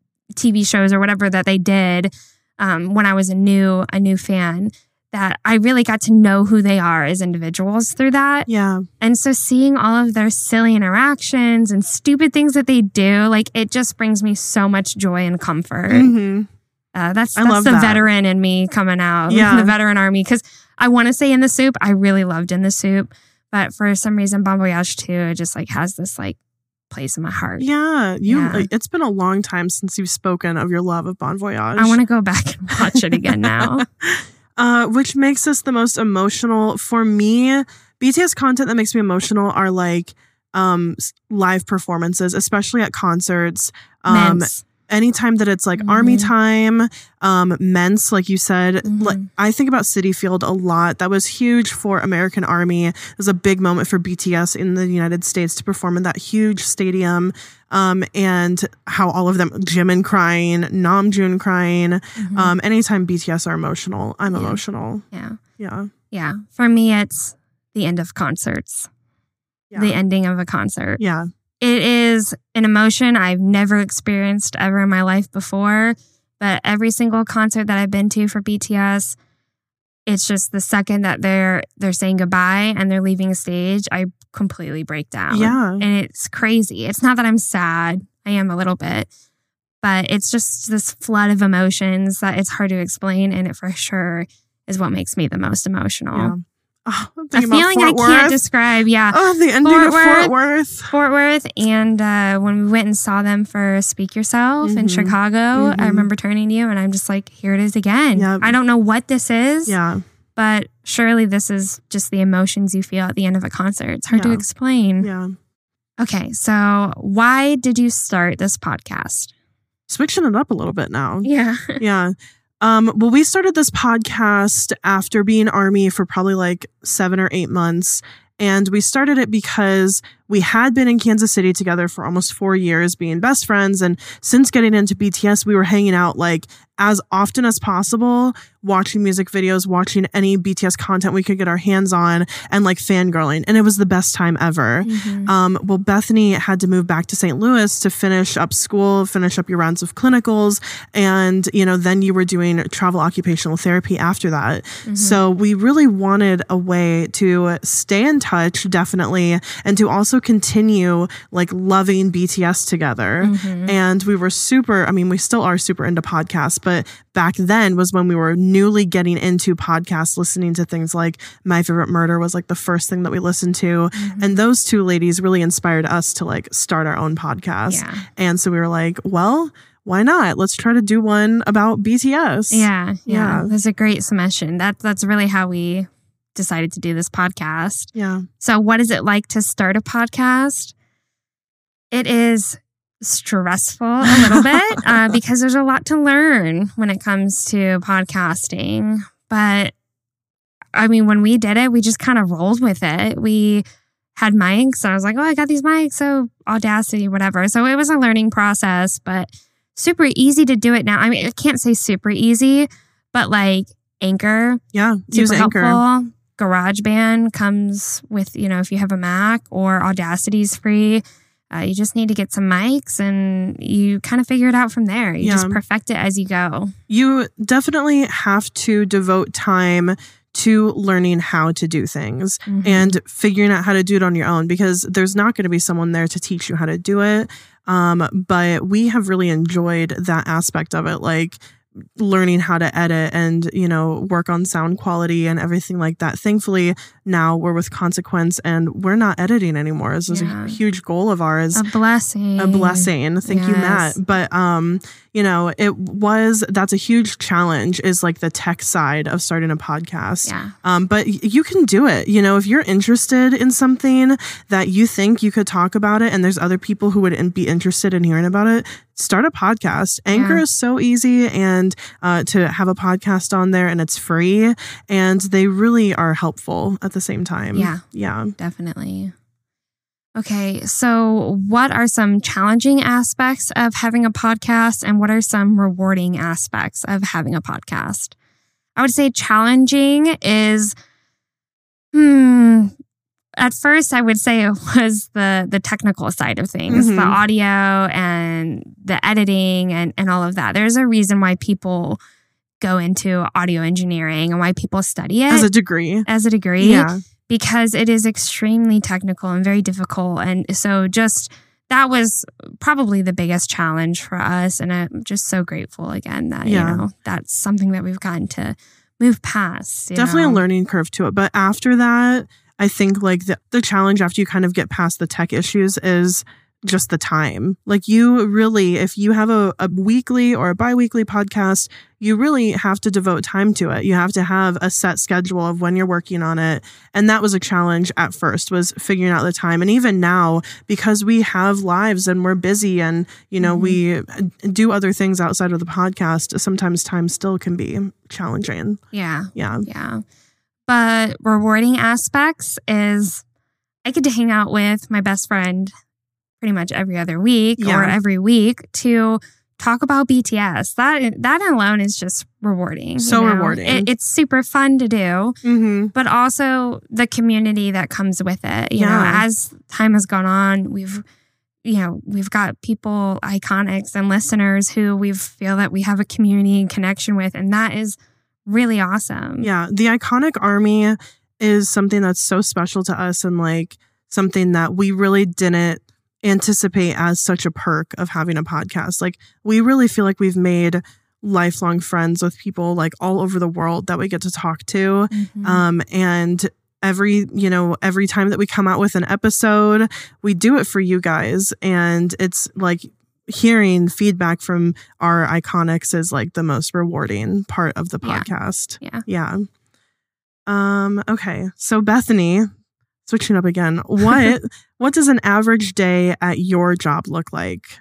T V shows or whatever that they did um, when I was a new a new fan. That I really got to know who they are as individuals through that. Yeah. And so seeing all of their silly interactions and stupid things that they do, like it just brings me so much joy and comfort. Mm-hmm. Uh, that's I that's love the that. veteran in me coming out. Yeah. The veteran army. Because I want to say In the Soup, I really loved In the Soup. But for some reason, Bon Voyage two, it just like has this like place in my heart. Yeah. You. Yeah. Like, it's been a long time since you've spoken of your love of Bon Voyage. I want to go back and watch it again now. Uh, which makes us the most emotional. For me, B T S content that makes me emotional are like um, s- live performances, especially at concerts. Um, Men's. anytime that it's like army time, um, Men's, like you said, like I think about Citi Field a lot. That was huge for American Army. It was a big moment for B T S in the United States to perform in that huge stadium. Um, and how all of them, Jimin crying, Namjoon crying. Mhm. Um, anytime B T S are emotional, I'm Yeah. emotional. Yeah. Yeah. Yeah. For me, it's the end of concerts. Yeah. The ending of a concert. Yeah. It is an emotion I've never experienced ever in my life before. But every single concert that I've been to for B T S, it's just the second that they're they're saying goodbye and they're leaving stage, I completely break down. Yeah. And it's crazy. It's not that I'm sad. I am a little bit. But it's just this flood of emotions that it's hard to explain. And it for sure is what makes me the most emotional. Yeah. Oh, I'm A thinking about feeling I Fort can't Worth. describe. Yeah. Oh, the ending of Fort Worth. Fort Worth. And uh, when we went and saw them for Speak Yourself in Mhm. Chicago, Mhm. I remember turning to you and I'm just like, here it is again. Yep. I don't know what this is. Yeah. But surely this is just the emotions you feel at the end of a concert. It's hard to Yeah. explain. Yeah. Okay. So why did you start this podcast? Switching it up a little bit now. Yeah. Yeah. Um, well, we started this podcast after being Army for probably like seven or eight months. And we started it because we had been in Kansas City together for almost four years, being best friends. And since getting into B T S, we were hanging out like as often as possible, watching music videos, watching any B T S content we could get our hands on, and like fangirling. And it was the best time ever. Mm-hmm. Um, well, Bethany had to move back to Saint Louis to finish up school, finish up your rounds of clinicals. And, you know, then you were doing travel occupational therapy after that. Mm-hmm. So we really wanted a way to stay in touch, definitely, and to also continue like loving B T S together. Mm-hmm. And we were super, I mean, we still are super into podcasts, but back then was when we were newly getting into podcasts, listening to things like My Favorite Murder was like the first thing that we listened to. Mm-hmm. And those two ladies really inspired us to like start our own podcast. Yeah. And so we were like, well, why not? Let's try to do one about B T S. Yeah. Yeah. yeah. That's a great submission. That, that's really how we decided to do this podcast. Yeah. So what is it like to start a podcast? It is stressful a little bit uh, because there's a lot to learn when it comes to podcasting. But I mean, when we did it, we just kind of rolled with it. We had mics. And I was like, oh, I got these mics. So Audacity, whatever. So it was a learning process, but super easy to do it now. I mean, I can't say super easy, but like Anchor. Yeah. Super Use Anchor. helpful. GarageBand comes with, you know, if you have a Mac, or Audacity's free. Uh, you just need to get some mics and you kind of figure it out from there. You yeah. just perfect it as you go. You definitely have to devote time to learning how to do things mm-hmm. and figuring out how to do it on your own, because there's not going to be someone there to teach you how to do it. Um, but we have really enjoyed that aspect of it, like learning how to edit and, you know, work on sound quality and everything like that. Thankfully, now we're with Consequence and we're not editing anymore. This is yeah. a huge goal of ours. A blessing. A blessing. Thank yes. you, Matt. But, um, you know, it was, that's a huge challenge, is like the tech side of starting a podcast. Yeah. Um, but you can do it. You know, if you're interested in something that you think you could talk about it and there's other people who would be interested in hearing about it, start a podcast. Anchor yeah. is so easy, and uh, to have a podcast on there, and it's free, and they really are helpful at the same time. Yeah. Yeah. Definitely. Okay, so what are some challenging aspects of having a podcast, and what are some rewarding aspects of having a podcast? I would say challenging is, hmm, at first I would say it was the the technical side of things, mm-hmm. the audio and the editing and, and all of that. There's a reason why people go into audio engineering and why people study it. As a degree. As a degree. Yeah. Because it is extremely technical and very difficult. And so just that was probably the biggest challenge for us. And I'm just so grateful again that, yeah. you know, that's something that we've gotten to move past. Definitely know? a learning curve to it. But after that, I think like the, the challenge after you kind of get past the tech issues is just the time. Like you really, if you have a, a weekly or a bi-weekly podcast, you really have to devote time to it. You have to have a set schedule of when you're working on it. And that was a challenge at first, was figuring out the time. And even now, because we have lives and we're busy and, you know, mm-hmm. we do other things outside of the podcast, sometimes time still can be challenging. Yeah. Yeah. Yeah. But rewarding aspects is I get to hang out with my best friend pretty much every other week yeah. or every week to talk about B T S. That that alone is just rewarding. So you know? rewarding. It, it's super fun to do, mm-hmm. but also the community that comes with it. You yeah. know, as time has gone on, we've you know we've got people, iconics, and listeners who we feel that we have a community connection with, and that is really awesome. Yeah, the Iconic Army is something that's so special to us, and like something that we really didn't anticipate as such a perk of having a podcast. Like we really feel like we've made lifelong friends with people like all over the world that we get to talk to. Mm-hmm. Um, and every, you know, every time that we come out with an episode, we do it for you guys. And it's like hearing feedback from our iconics is like the most rewarding part of the podcast. Yeah. Yeah. yeah. Um, okay. So Bethany, switching up again, what what does an average day at your job look like?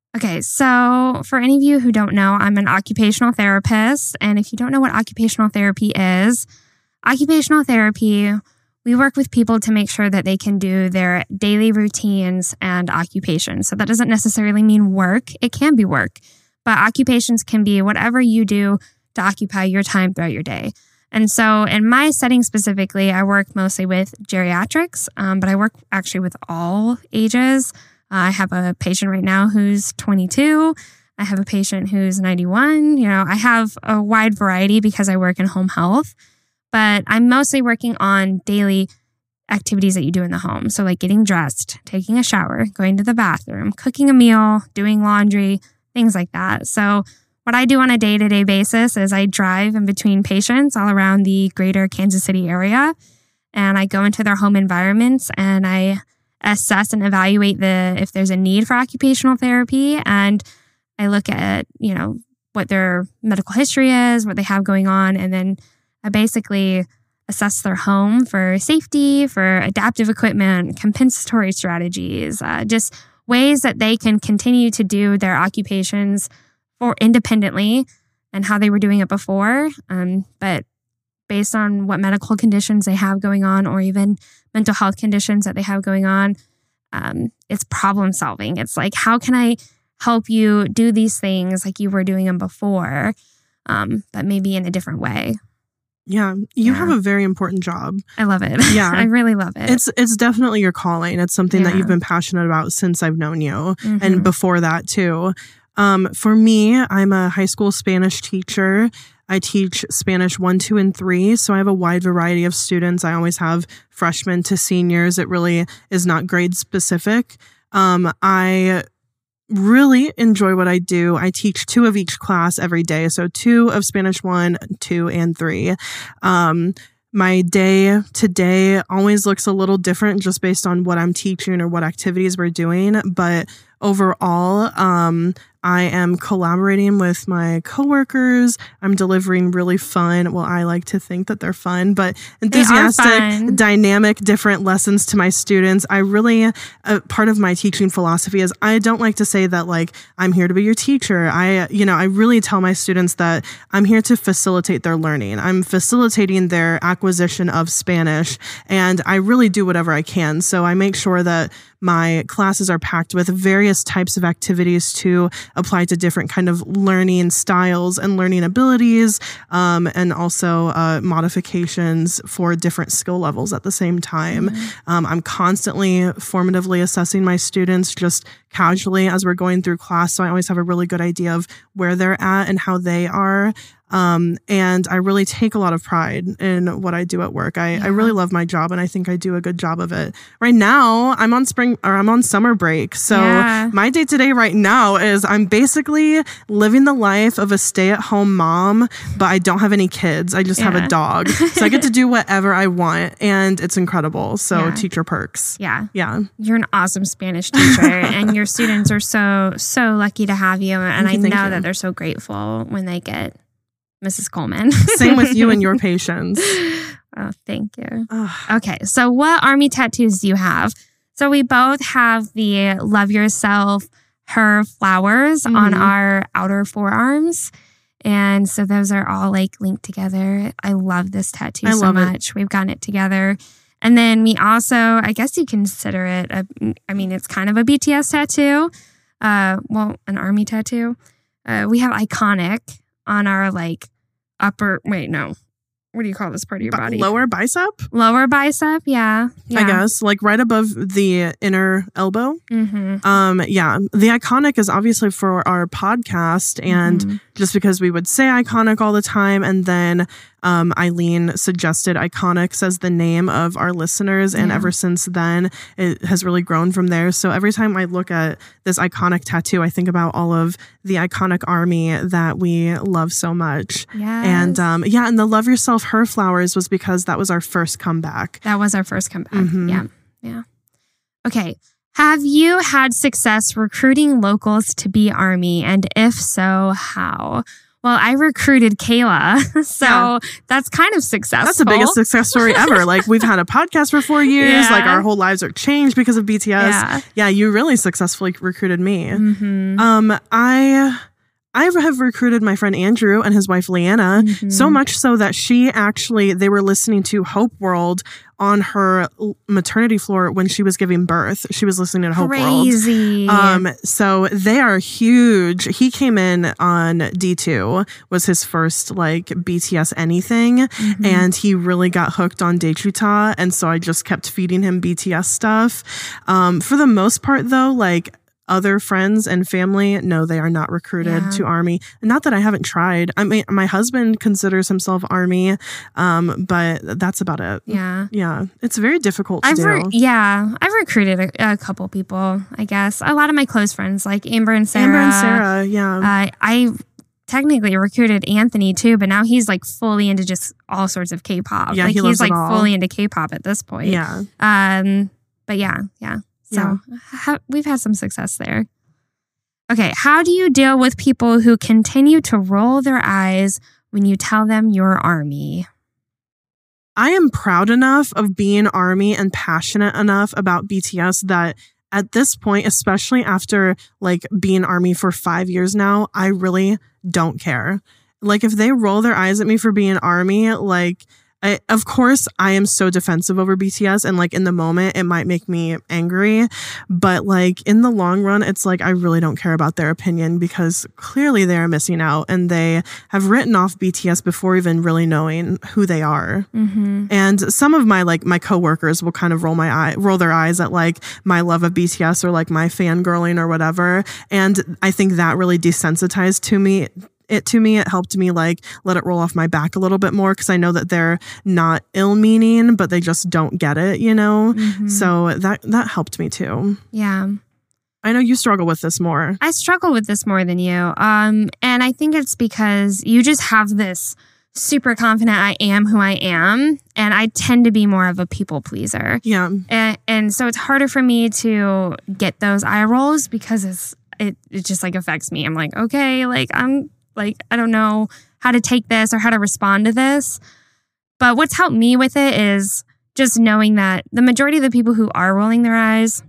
Okay, so for any of you who don't know, I'm an occupational therapist. And if you don't know what occupational therapy is, occupational therapy, we work with people to make sure that they can do their daily routines and occupations. So that doesn't necessarily mean work. It can be work, but occupations can be whatever you do to occupy your time throughout your day. And so in my setting specifically, I work mostly with geriatrics, um, but I work actually with all ages. Uh, I have a patient right now who's twenty-two. I have a patient who's ninety-one. You know, I have a wide variety because I work in home health, but I'm mostly working on daily activities that you do in the home. So like getting dressed, taking a shower, going to the bathroom, cooking a meal, doing laundry, things like that. So what I do on a day-to-day basis is I drive in between patients all around the greater Kansas City area, and I go into their home environments and I assess and evaluate the if there's a need for occupational therapy, and I look at, you know, what their medical history is, what they have going on, and then I basically assess their home for safety, for adaptive equipment, compensatory strategies, uh, just ways that they can continue to do their occupations for independently and how they were doing it before, um, but based on what medical conditions they have going on or even mental health conditions that they have going on. Um, it's problem solving. It's like, how can I help you do these things like you were doing them before, um, but maybe in a different way? Yeah, you Yeah. have a very important job. I love it. Yeah. I really love it. It's it's definitely your calling. It's something that Yeah. you've been passionate about since I've known you, Mhm. and before that too. Um, for me, I'm a high school Spanish teacher. I teach Spanish one, two, and three, so I have a wide variety of students. I always have freshmen to seniors. It really is not grade specific. Um, I really enjoy what I do. I teach two of each class every day, so two of Spanish one, two, and three. Um, my day to day always looks a little different just based on what I'm teaching or what activities we're doing, but overall, um, I am collaborating with my coworkers. I'm delivering really fun, well, I like to think that they're fun, but enthusiastic, fun. dynamic, different lessons to my students. I really, uh, part of my teaching philosophy is I don't like to say that like, I'm here to be your teacher. I, you know, I really tell my students that I'm here to facilitate their learning. I'm facilitating their acquisition of Spanish, and I really do whatever I can. So I make sure that my classes are packed with various types of activities to apply to different kind of learning styles and learning abilities, um, and also uh, modifications for different skill levels at the same time. Mm-hmm. Um, I'm constantly formatively assessing my students just casually as we're going through class, so I always have a really good idea of where they're at and how they are. Um, and I really take a lot of pride in what I do at work. I, yeah. I really love my job, and I think I do a good job of it. Right now, I'm on spring or I'm on summer break. So yeah. my day to day right now is I'm basically living the life of a stay at home mom, but I don't have any kids. I just yeah. have a dog. So I get to do whatever I want, and it's incredible. So yeah. teacher perks. Yeah. Yeah. You're an awesome Spanish teacher, and your students are so, so lucky to have you. And thank I you, know you. that they're so grateful when they get Missus Coleman. Same with you and your patients. Oh, thank you. Okay, so what Army tattoos do you have? So we both have the Love Yourself, Her flowers mm-hmm. on our outer forearms. And so those are all like linked together. I love this tattoo I so love much. It. We've gotten it together. And then we also, I guess you consider it, a, I mean, it's kind of a B T S tattoo. Uh, well, an Army tattoo. Uh, we have Iconic on our like upper, wait, no. What do you call this part of your body? Lower bicep? Lower bicep, yeah. yeah. I guess, like right above the inner elbow. Mm-hmm. Um, yeah, the Iconic is obviously for our podcast, and mm-hmm. just because we would say Iconic all the time, and then um, Eileen suggested Iconics as the name of our listeners, and yeah. ever since then, it has really grown from there. So every time I look at this Iconic tattoo, I think about all of the iconic Army that we love so much. Yes. And um, yeah, and the Love Yourself, Her flowers was because that was our first comeback. That was our first comeback. Mm-hmm. Yeah. Yeah. Okay. Have you had success recruiting locals to be Army? And if so, how? Well, I recruited Kayla, so Yeah. that's kind of successful. That's the biggest success story ever. Like, we've had a podcast for four years. Yeah. Like, our whole lives are changed because of B T S. Yeah. Yeah, you really successfully recruited me. Mm-hmm. Um, I... I have recruited my friend Andrew and his wife Leanna, Mm-hmm. so much so that she actually, they were listening to Hope World on her maternity floor when she was giving birth. She was listening to Hope Crazy. World. Um, so they are huge. He came in on D two, was his first like B T S anything. Mm-hmm. And he really got hooked on Daechwita. And so I just kept feeding him B T S stuff. Um, for the most part though, like, other friends and family, no, they are not recruited Yeah. to Army. Not that I haven't tried. I mean, my husband considers himself Army, um, but that's about it. Yeah. Yeah. It's very difficult to I've do. re- yeah, I've recruited a, a couple people, I guess. A lot of my close friends, like Amber and Sarah. Amber and Sarah, yeah. Uh, I technically recruited Anthony too, but now he's like fully into just all sorts of K-pop. Yeah, like he he's loves it like all. fully into K-pop at this point. Yeah. Um, but yeah, yeah. So Yeah. ha- we've had some success there. Okay, how do you deal with people who continue to roll their eyes when you tell them you're Army? I am proud enough of being Army and passionate enough about B T S that at this point, especially after like being Army for five years now, I really don't care. Like, if they roll their eyes at me for being Army, like, I, of course, I am so defensive over B T S, and like in the moment, it might make me angry. But like in the long run, it's like I really don't care about their opinion because clearly they are missing out, and they have written off B T S before even really knowing who they are. Mm-hmm. And some of my like my coworkers will kind of roll my eye, roll their eyes at like my love of B T S or like my fangirling or whatever. And I think that really desensitized to me. It to me, it helped me like let it roll off my back a little bit more because I know that they're not ill-meaning, but they just don't get it, you know. Mm-hmm. So that that helped me too. Yeah. I know you struggle with this more. I struggle with this more than you. Um, and I think it's because you just have this super confident I am who I am. And I tend to be more of a people pleaser. Yeah. And, and so it's harder for me to get those eye rolls because it's it, it just like affects me. I'm like, okay, like I'm like, I don't know how to take this or how to respond to this. But what's helped me with it is just knowing that the majority of the people who are rolling their eyes,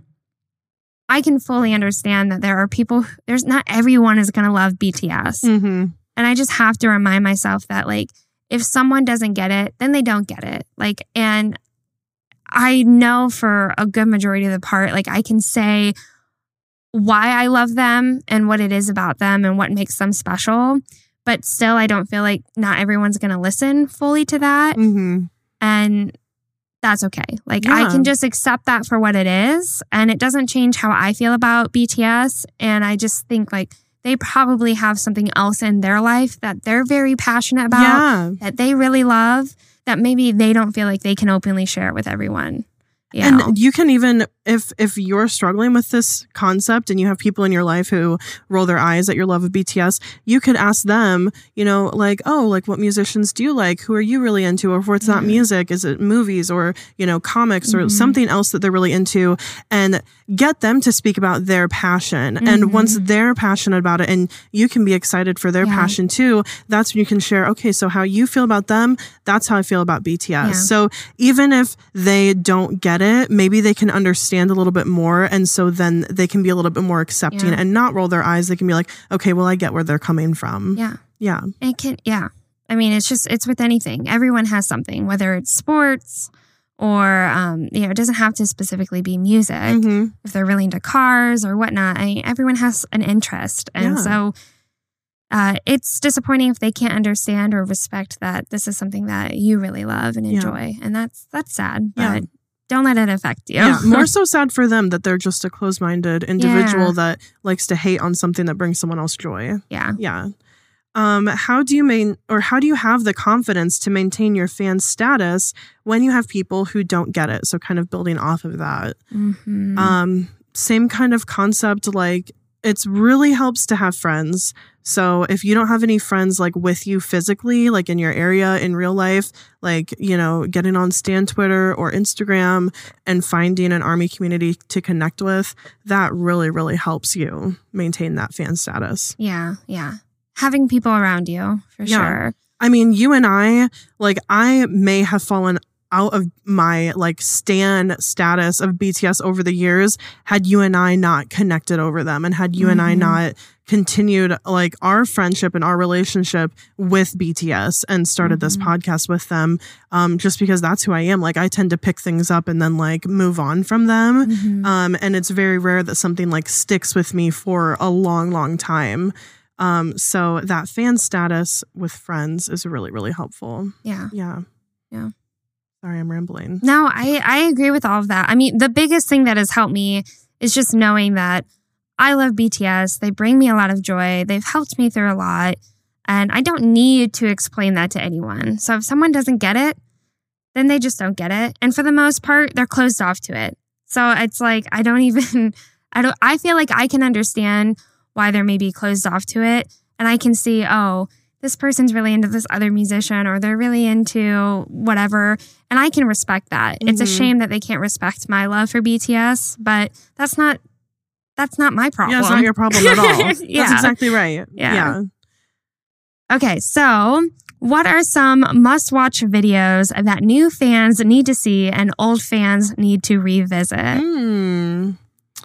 I can fully understand that there are people, there's not everyone is going to love B T S. Mm-hmm. And I just have to remind myself that like, if someone doesn't get it, then they don't get it. Like, and I know for a good majority of the part, like I can say why I love them and what it is about them and what makes them special. But still, I don't feel like not everyone's going to listen fully to that. Mm-hmm. And that's okay. Like, Yeah. I can just accept that for what it is. And it doesn't change how I feel about B T S. And I just think, like, they probably have something else in their life that they're very passionate about, Yeah. that they really love, that maybe they don't feel like they can openly share with everyone. You know? And you can even, if if you're struggling with this concept and you have people in your life who roll their eyes at your love of B T S, you could ask them, you know, like, oh, like what musicians do you like? Who are you really into? Or if it's not music, is it movies or, you know, comics or Mhm. something else that they're really into? And get them to speak about their passion. Mhm. And once they're passionate about it and you can be excited for their Yeah. passion too, that's when you can share, okay, so how you feel about them, that's how I feel about B T S. Yeah. So even if they don't get it, maybe they can understand a little bit more. And so then they can be a little bit more accepting Yeah. and not roll their eyes. They can be like, okay, well, I get where they're coming from. Yeah. Yeah. It can, yeah. I mean, it's just, it's with anything. Everyone has something, whether it's sports or, um, you know, it doesn't have to specifically be music. Mm-hmm. If they're really into cars or whatnot, I mean, everyone has an interest. And Yeah. so uh, it's disappointing if they can't understand or respect that this is something that you really love and Yeah. enjoy. And that's, that's sad, Yeah. but don't let it affect you. Yeah, more so sad for them that they're just a closed-minded individual Yeah. that likes to hate on something that brings someone else joy. Yeah. Yeah. Um, how do you main or how do you have the confidence to maintain your fan status when you have people who don't get it? So kind of building off of that. Mhm. Um, same kind of concept, like it's really helps to have friends. So if you don't have any friends like with you physically, like in your area in real life, like, you know, getting on Stan Twitter or Instagram and finding an Army community to connect with, that really, really helps you maintain that fan status. Yeah, yeah. having people around you for Yeah. sure. I mean, you and I, like, I may have fallen out of my like stan status of B T S over the years had you and I not connected over them, and had you mm-hmm. and I not continued like our friendship and our relationship with B T S and started mm-hmm. this podcast with them, um, just because that's who I am. Like, I tend to pick things up and then like move on from them. Mm-hmm. Um, and it's very rare that something like sticks with me for a long, long time. Um, so that fan status with friends is really, really helpful. Yeah. Yeah. Yeah. Sorry, I'm rambling. No, I, I agree with all of that. I mean, the biggest thing that has helped me is just knowing that I love B T S. They bring me a lot of joy. They've helped me through a lot. And I don't need to explain that to anyone. So if someone doesn't get it, then they just don't get it. And for the most part, they're closed off to it. So it's like, I don't even, I don't, I feel like I can understand why they're maybe closed off to it. And I can see, oh, this person's really into this other musician, or they're really into whatever. And I can respect that. Mm-hmm. It's a shame that they can't respect my love for B T S, but that's not, that's not my problem. Yeah, it's not your problem at all. Yeah. That's exactly right. Yeah. yeah. Okay, so what are some must-watch videos that new fans need to see and old fans need to revisit? Mm.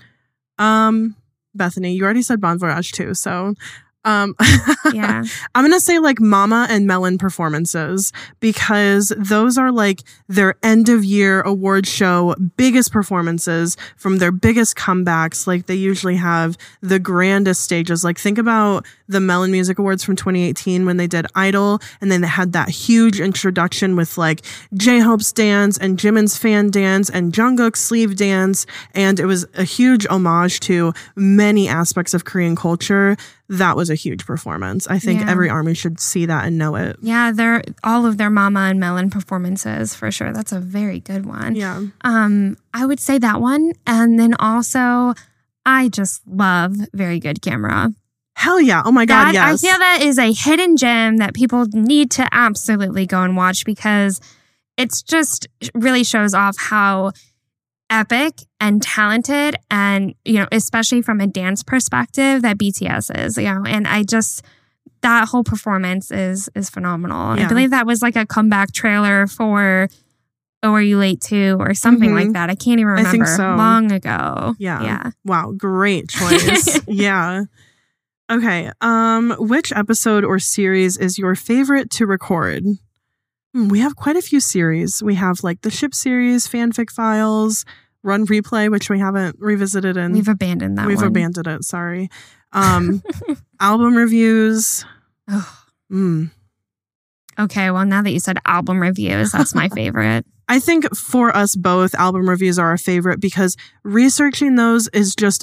Um, Bethany, you already said Bon Voyage too, so... Um, yeah, I'm going to say like Mama and Melon performances, because those are like their end of year award show biggest performances from their biggest comebacks. Like, they usually have the grandest stages. Like, think about the Melon Music Awards from twenty eighteen when they did Idol, and then they had that huge introduction with like J-Hope's dance and Jimin's fan dance and Jungkook's sleeve dance. And it was a huge homage to many aspects of Korean culture. That was a huge performance. I think yeah. every ARMY should see that and know it. Yeah, they're all of their Mama and Melon performances for sure. That's a very good one. Yeah. Um, I would say that one. And then also, I just love Very Good Camera. Hell yeah. Oh my God, that, yes. I feel that is a hidden gem that people need to absolutely go and watch, because it's just really shows off how epic and talented, and, you know, especially from a dance perspective, that B T S is, you know, and I just, that whole performance is is phenomenal. Yeah. I believe that was like a comeback trailer for Oh, Are You Late Too, or something mm-hmm. like that. I can't even remember. I think so. Long ago. Yeah. Yeah. Wow. Great choice. yeah. Okay. Um, which episode or series is your favorite to record? Hmm, we have quite a few series. We have like the Ship series, Fanfic Files, Run Replay, which we haven't revisited in. We've abandoned that We've one. abandoned it. Sorry. Um, album reviews. Mm. Okay. Well, now that you said album reviews, that's my favorite. I think for us both, album reviews are our favorite, because researching those is just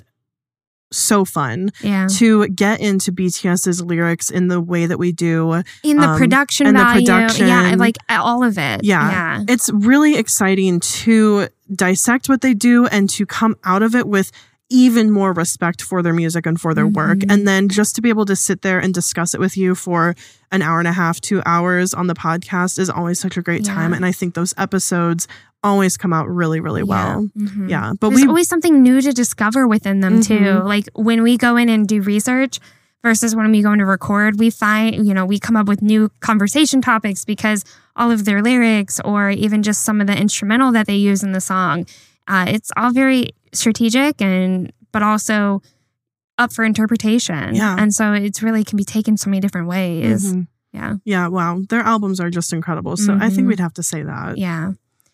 so fun. Yeah. To get into BTS's lyrics in the way that we do. In the um, production and value. the production. Yeah, like all of it. Yeah. yeah. It's really exciting to dissect what they do and to come out of it with even more respect for their music and for their mm-hmm. work. And then just to be able to sit there and discuss it with you for an hour and a half, two hours on the podcast is always such a great yeah. time. And I think those episodes always come out really, really well. Yeah. Mm-hmm. Yeah. But there's we always something new to discover within them mm-hmm. too. Like when we go in and do research versus when we go in to record, we find, you know, we come up with new conversation topics because all of their lyrics, or even just some of the instrumental that they use in the song, uh, it's all very strategic, and but also up for interpretation. Yeah. And so it's really can be taken so many different ways. Mm-hmm. Yeah. Yeah. Wow. Their albums are just incredible. So mm-hmm. I think we'd have to say that. Yeah.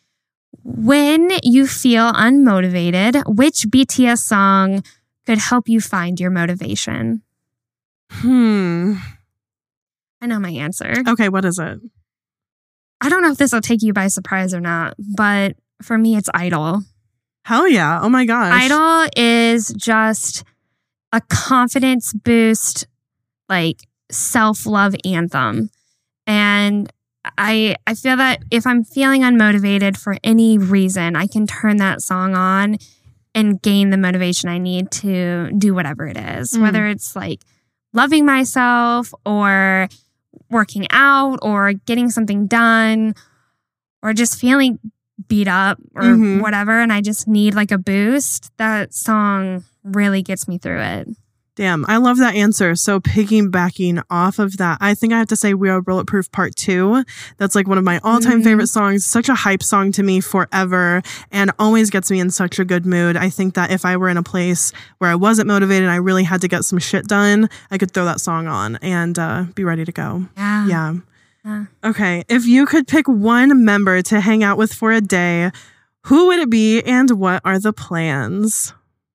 When you feel unmotivated, which B T S song could help you find your motivation? Hmm. I know my answer. Okay. What is it? I don't know if this will take you by surprise or not, but for me, it's Idol. Hell yeah. Oh my gosh. Idol is just a confidence boost, like self-love anthem. And I I feel that if I'm feeling unmotivated for any reason, I can turn that song on and gain the motivation I need to do whatever it is, mm. whether it's like loving myself or working out or getting something done or just feeling beat up or mm-hmm. whatever, and I just need like a boost. That song really gets me through it. Damn, I love that answer. So piggybacking off of that, I think I have to say We Are Bulletproof Part two. That's like one of my all-time Mm-hmm. favorite songs. Such a hype song to me forever and always gets me in such a good mood. I think that if I were in a place where I wasn't motivated and I really had to get some shit done, I could throw that song on and uh, be ready to go. Yeah. Yeah. Yeah. Okay, if you could pick one member to hang out with for a day, who would it be and what are the plans?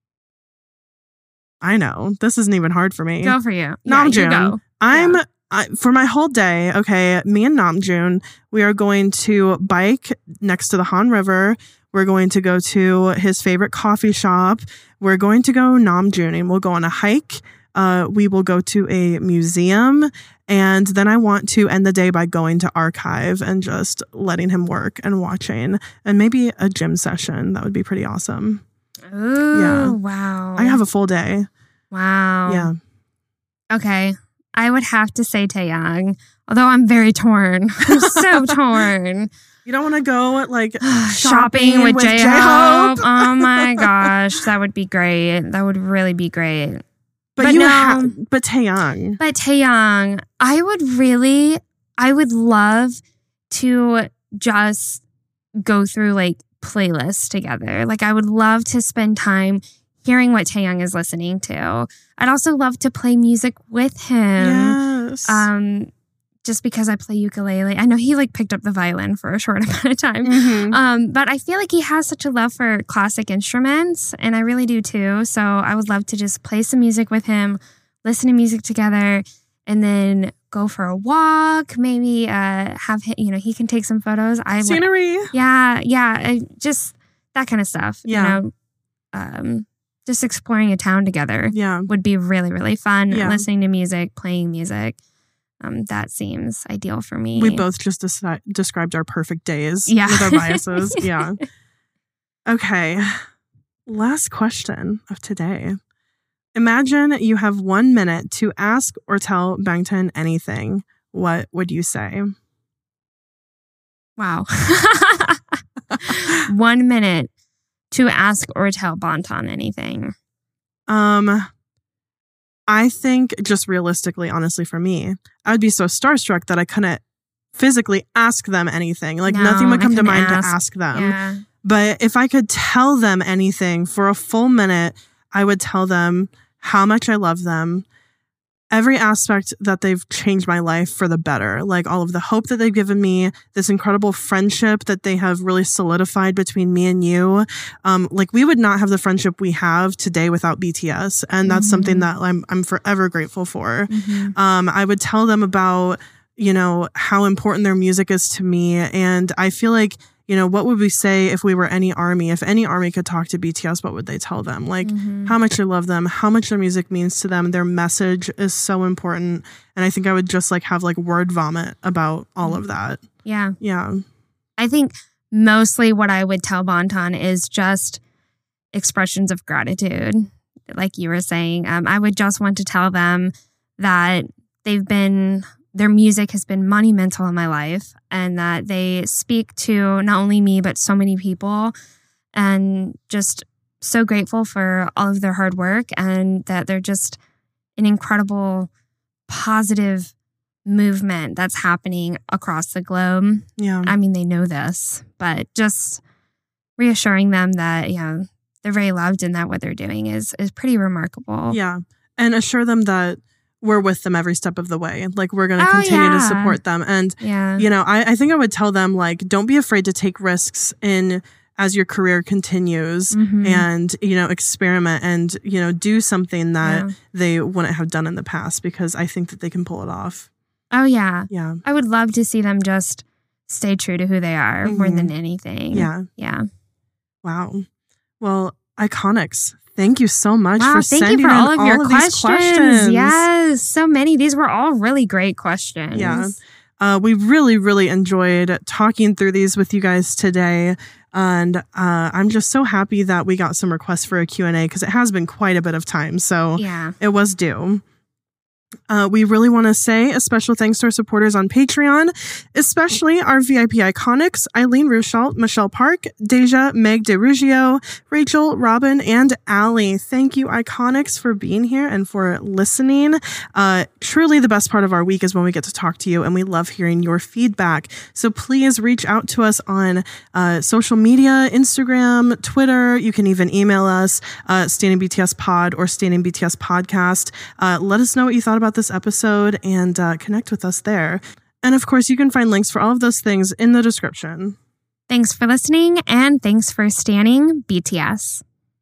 I know. This isn't even hard for me. Go for you. Yeah, you Namjoon. go. I'm Yeah. I, for my whole day, okay, me and Namjoon, we are going to bike next to the Han River. We're going to go to his favorite coffee shop. We're going to go Namjooning. We'll go on a hike. Uh, we will go to a museum. And then I want to end the day by going to Archive and just letting him work and watching. And maybe a gym session. That would be pretty awesome. Ooh, Yeah. wow. I have a full day. Wow. Yeah. Okay. I would have to say Taeyang, although I'm very torn. I'm so torn. You don't want to go like Shopping, shopping with, with J-Hope. J-Hope? Oh my gosh. That would be great. That would really be great. But, But you no. ha- but Taeyang. But Taeyang, I would really, I would love to just go through like playlists together. Like I would love to spend time hearing what Taeyang is listening to. I'd also love to play music with him. Yes. Um, just because I play ukulele. I know he like picked up the violin for a short amount of time. Mhm. Um, but I feel like he has such a love for classic instruments, and I really do too. So I would love to just play some music with him, listen to music together, and then go for a walk. Maybe uh, have him, you know, he can take some photos. I would- Scenery. yeah, yeah, I- just that kind of stuff. Yeah. You know, um, just exploring a town together. Yeah. Would be really really fun. Yeah. Listening to music, playing music. Um, that seems ideal for me. We both just deci- described our perfect days Yeah. with our biases. Yeah. Okay. Last question of today. Imagine you have one minute to ask or tell Bangtan anything. What would you say? Wow. One minute to ask or tell Bangtan anything. Um, I think just realistically, honestly, for me, I would be so starstruck that I couldn't physically ask them anything. Like No, nothing would I come to couldn't mind ask. to ask them. Yeah. But if I could tell them anything for a full minute, I would tell them how much I love them, every aspect that they've changed my life for the better, like all of the hope that they've given me, this incredible friendship that they have really solidified between me and you. Um, like we would not have the friendship we have today without B T S. And that's Mhm. something that I'm, I'm forever grateful for. Mhm. Um, I would tell them about, you know, how important their music is to me. And I feel like, you know, what would we say if we were any army? If any army could talk to B T S, what would they tell them? Like Mhm. how much I love them, how much their music means to them. Their message is so important. And I think I would just like have like word vomit about all of that. Yeah. Yeah. I think mostly what I would tell Bangtan is just expressions of gratitude. Like you were saying, um, I would just want to tell them that they've been, their music has been monumental in my life and that they speak to not only me, but so many people, and just so grateful for all of their hard work and that they're just an incredible, positive movement that's happening across the globe. Yeah. I mean, they know this, but just reassuring them that, you know, they're very loved and that what they're doing is is pretty remarkable. Yeah. And assure them that we're with them every step of the way. Like we're going to Oh, continue to yeah. support them. And, Yeah. you know, I, I think I would tell them like, don't be afraid to take risks in as your career continues Mhm. and, you know, experiment and, you know, do something that Yeah. they wouldn't have done in the past because I think that they can pull it off. Oh, yeah. Yeah. I would love to see them just stay true to who they are more Mhm. than anything. Yeah. Yeah. Wow. Well, Iconics, thank you so much Wow, for thank sending you for in all of your these questions. questions. Yes, so many. These were all really great questions. Yeah. Uh, we really, really enjoyed talking through these with you guys today. And uh, I'm just so happy that we got some requests for a Q and A because it has been quite a bit of time. So Yeah. it was due. Uh, we really want to say a special thanks to our supporters on Patreon, especially our V I P iconics, Eileen Ruschalt, Michelle Park, Deja, Meg DeRugio, Rachel, Robin, and Allie. Thank you, iconics, for being here and for listening. Uh, truly the best part of our week is when we get to talk to you, and we love hearing your feedback. So please reach out to us on uh, social media, Instagram, Twitter. You can even email us, uh, Standing B T S Pod or Standing B T S Podcast. Uh, let us know what you thought about this episode and uh, connect with us there. And of course, you can find links for all of those things in the description. Thanks for listening, and thanks for standing B T S.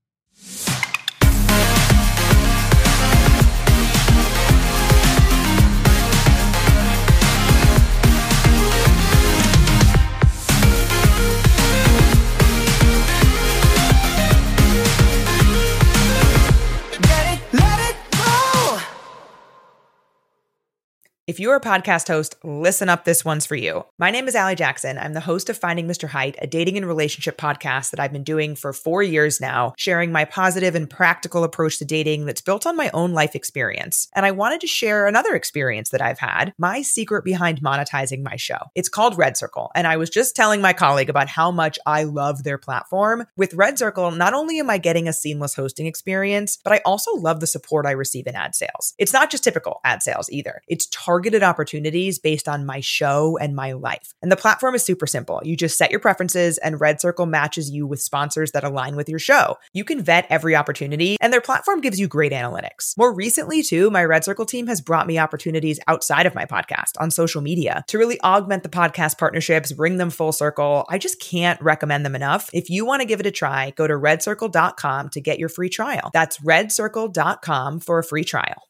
If you're a podcast host, listen up, this one's for you. My name is Allie Jackson. I'm the host of Finding Mister Height, a dating and relationship podcast that I've been doing for four years now, sharing my positive and practical approach to dating that's built on my own life experience. And I wanted to share another experience that I've had, my secret behind monetizing my show. It's called Red Circle, and I was just telling my colleague about how much I love their platform. With Red Circle, not only am I getting a seamless hosting experience, but I also love the support I receive in ad sales. It's not just typical ad sales either. It's targeted targeted opportunities based on my show and my life. And the platform is super simple. You just set your preferences and Red Circle matches you with sponsors that align with your show. You can vet every opportunity and their platform gives you great analytics. More recently too, my Red Circle team has brought me opportunities outside of my podcast on social media to really augment the podcast partnerships, bring them full circle. I just can't recommend them enough. If you want to give it a try, go to red circle dot com to get your free trial. That's red circle dot com for a free trial.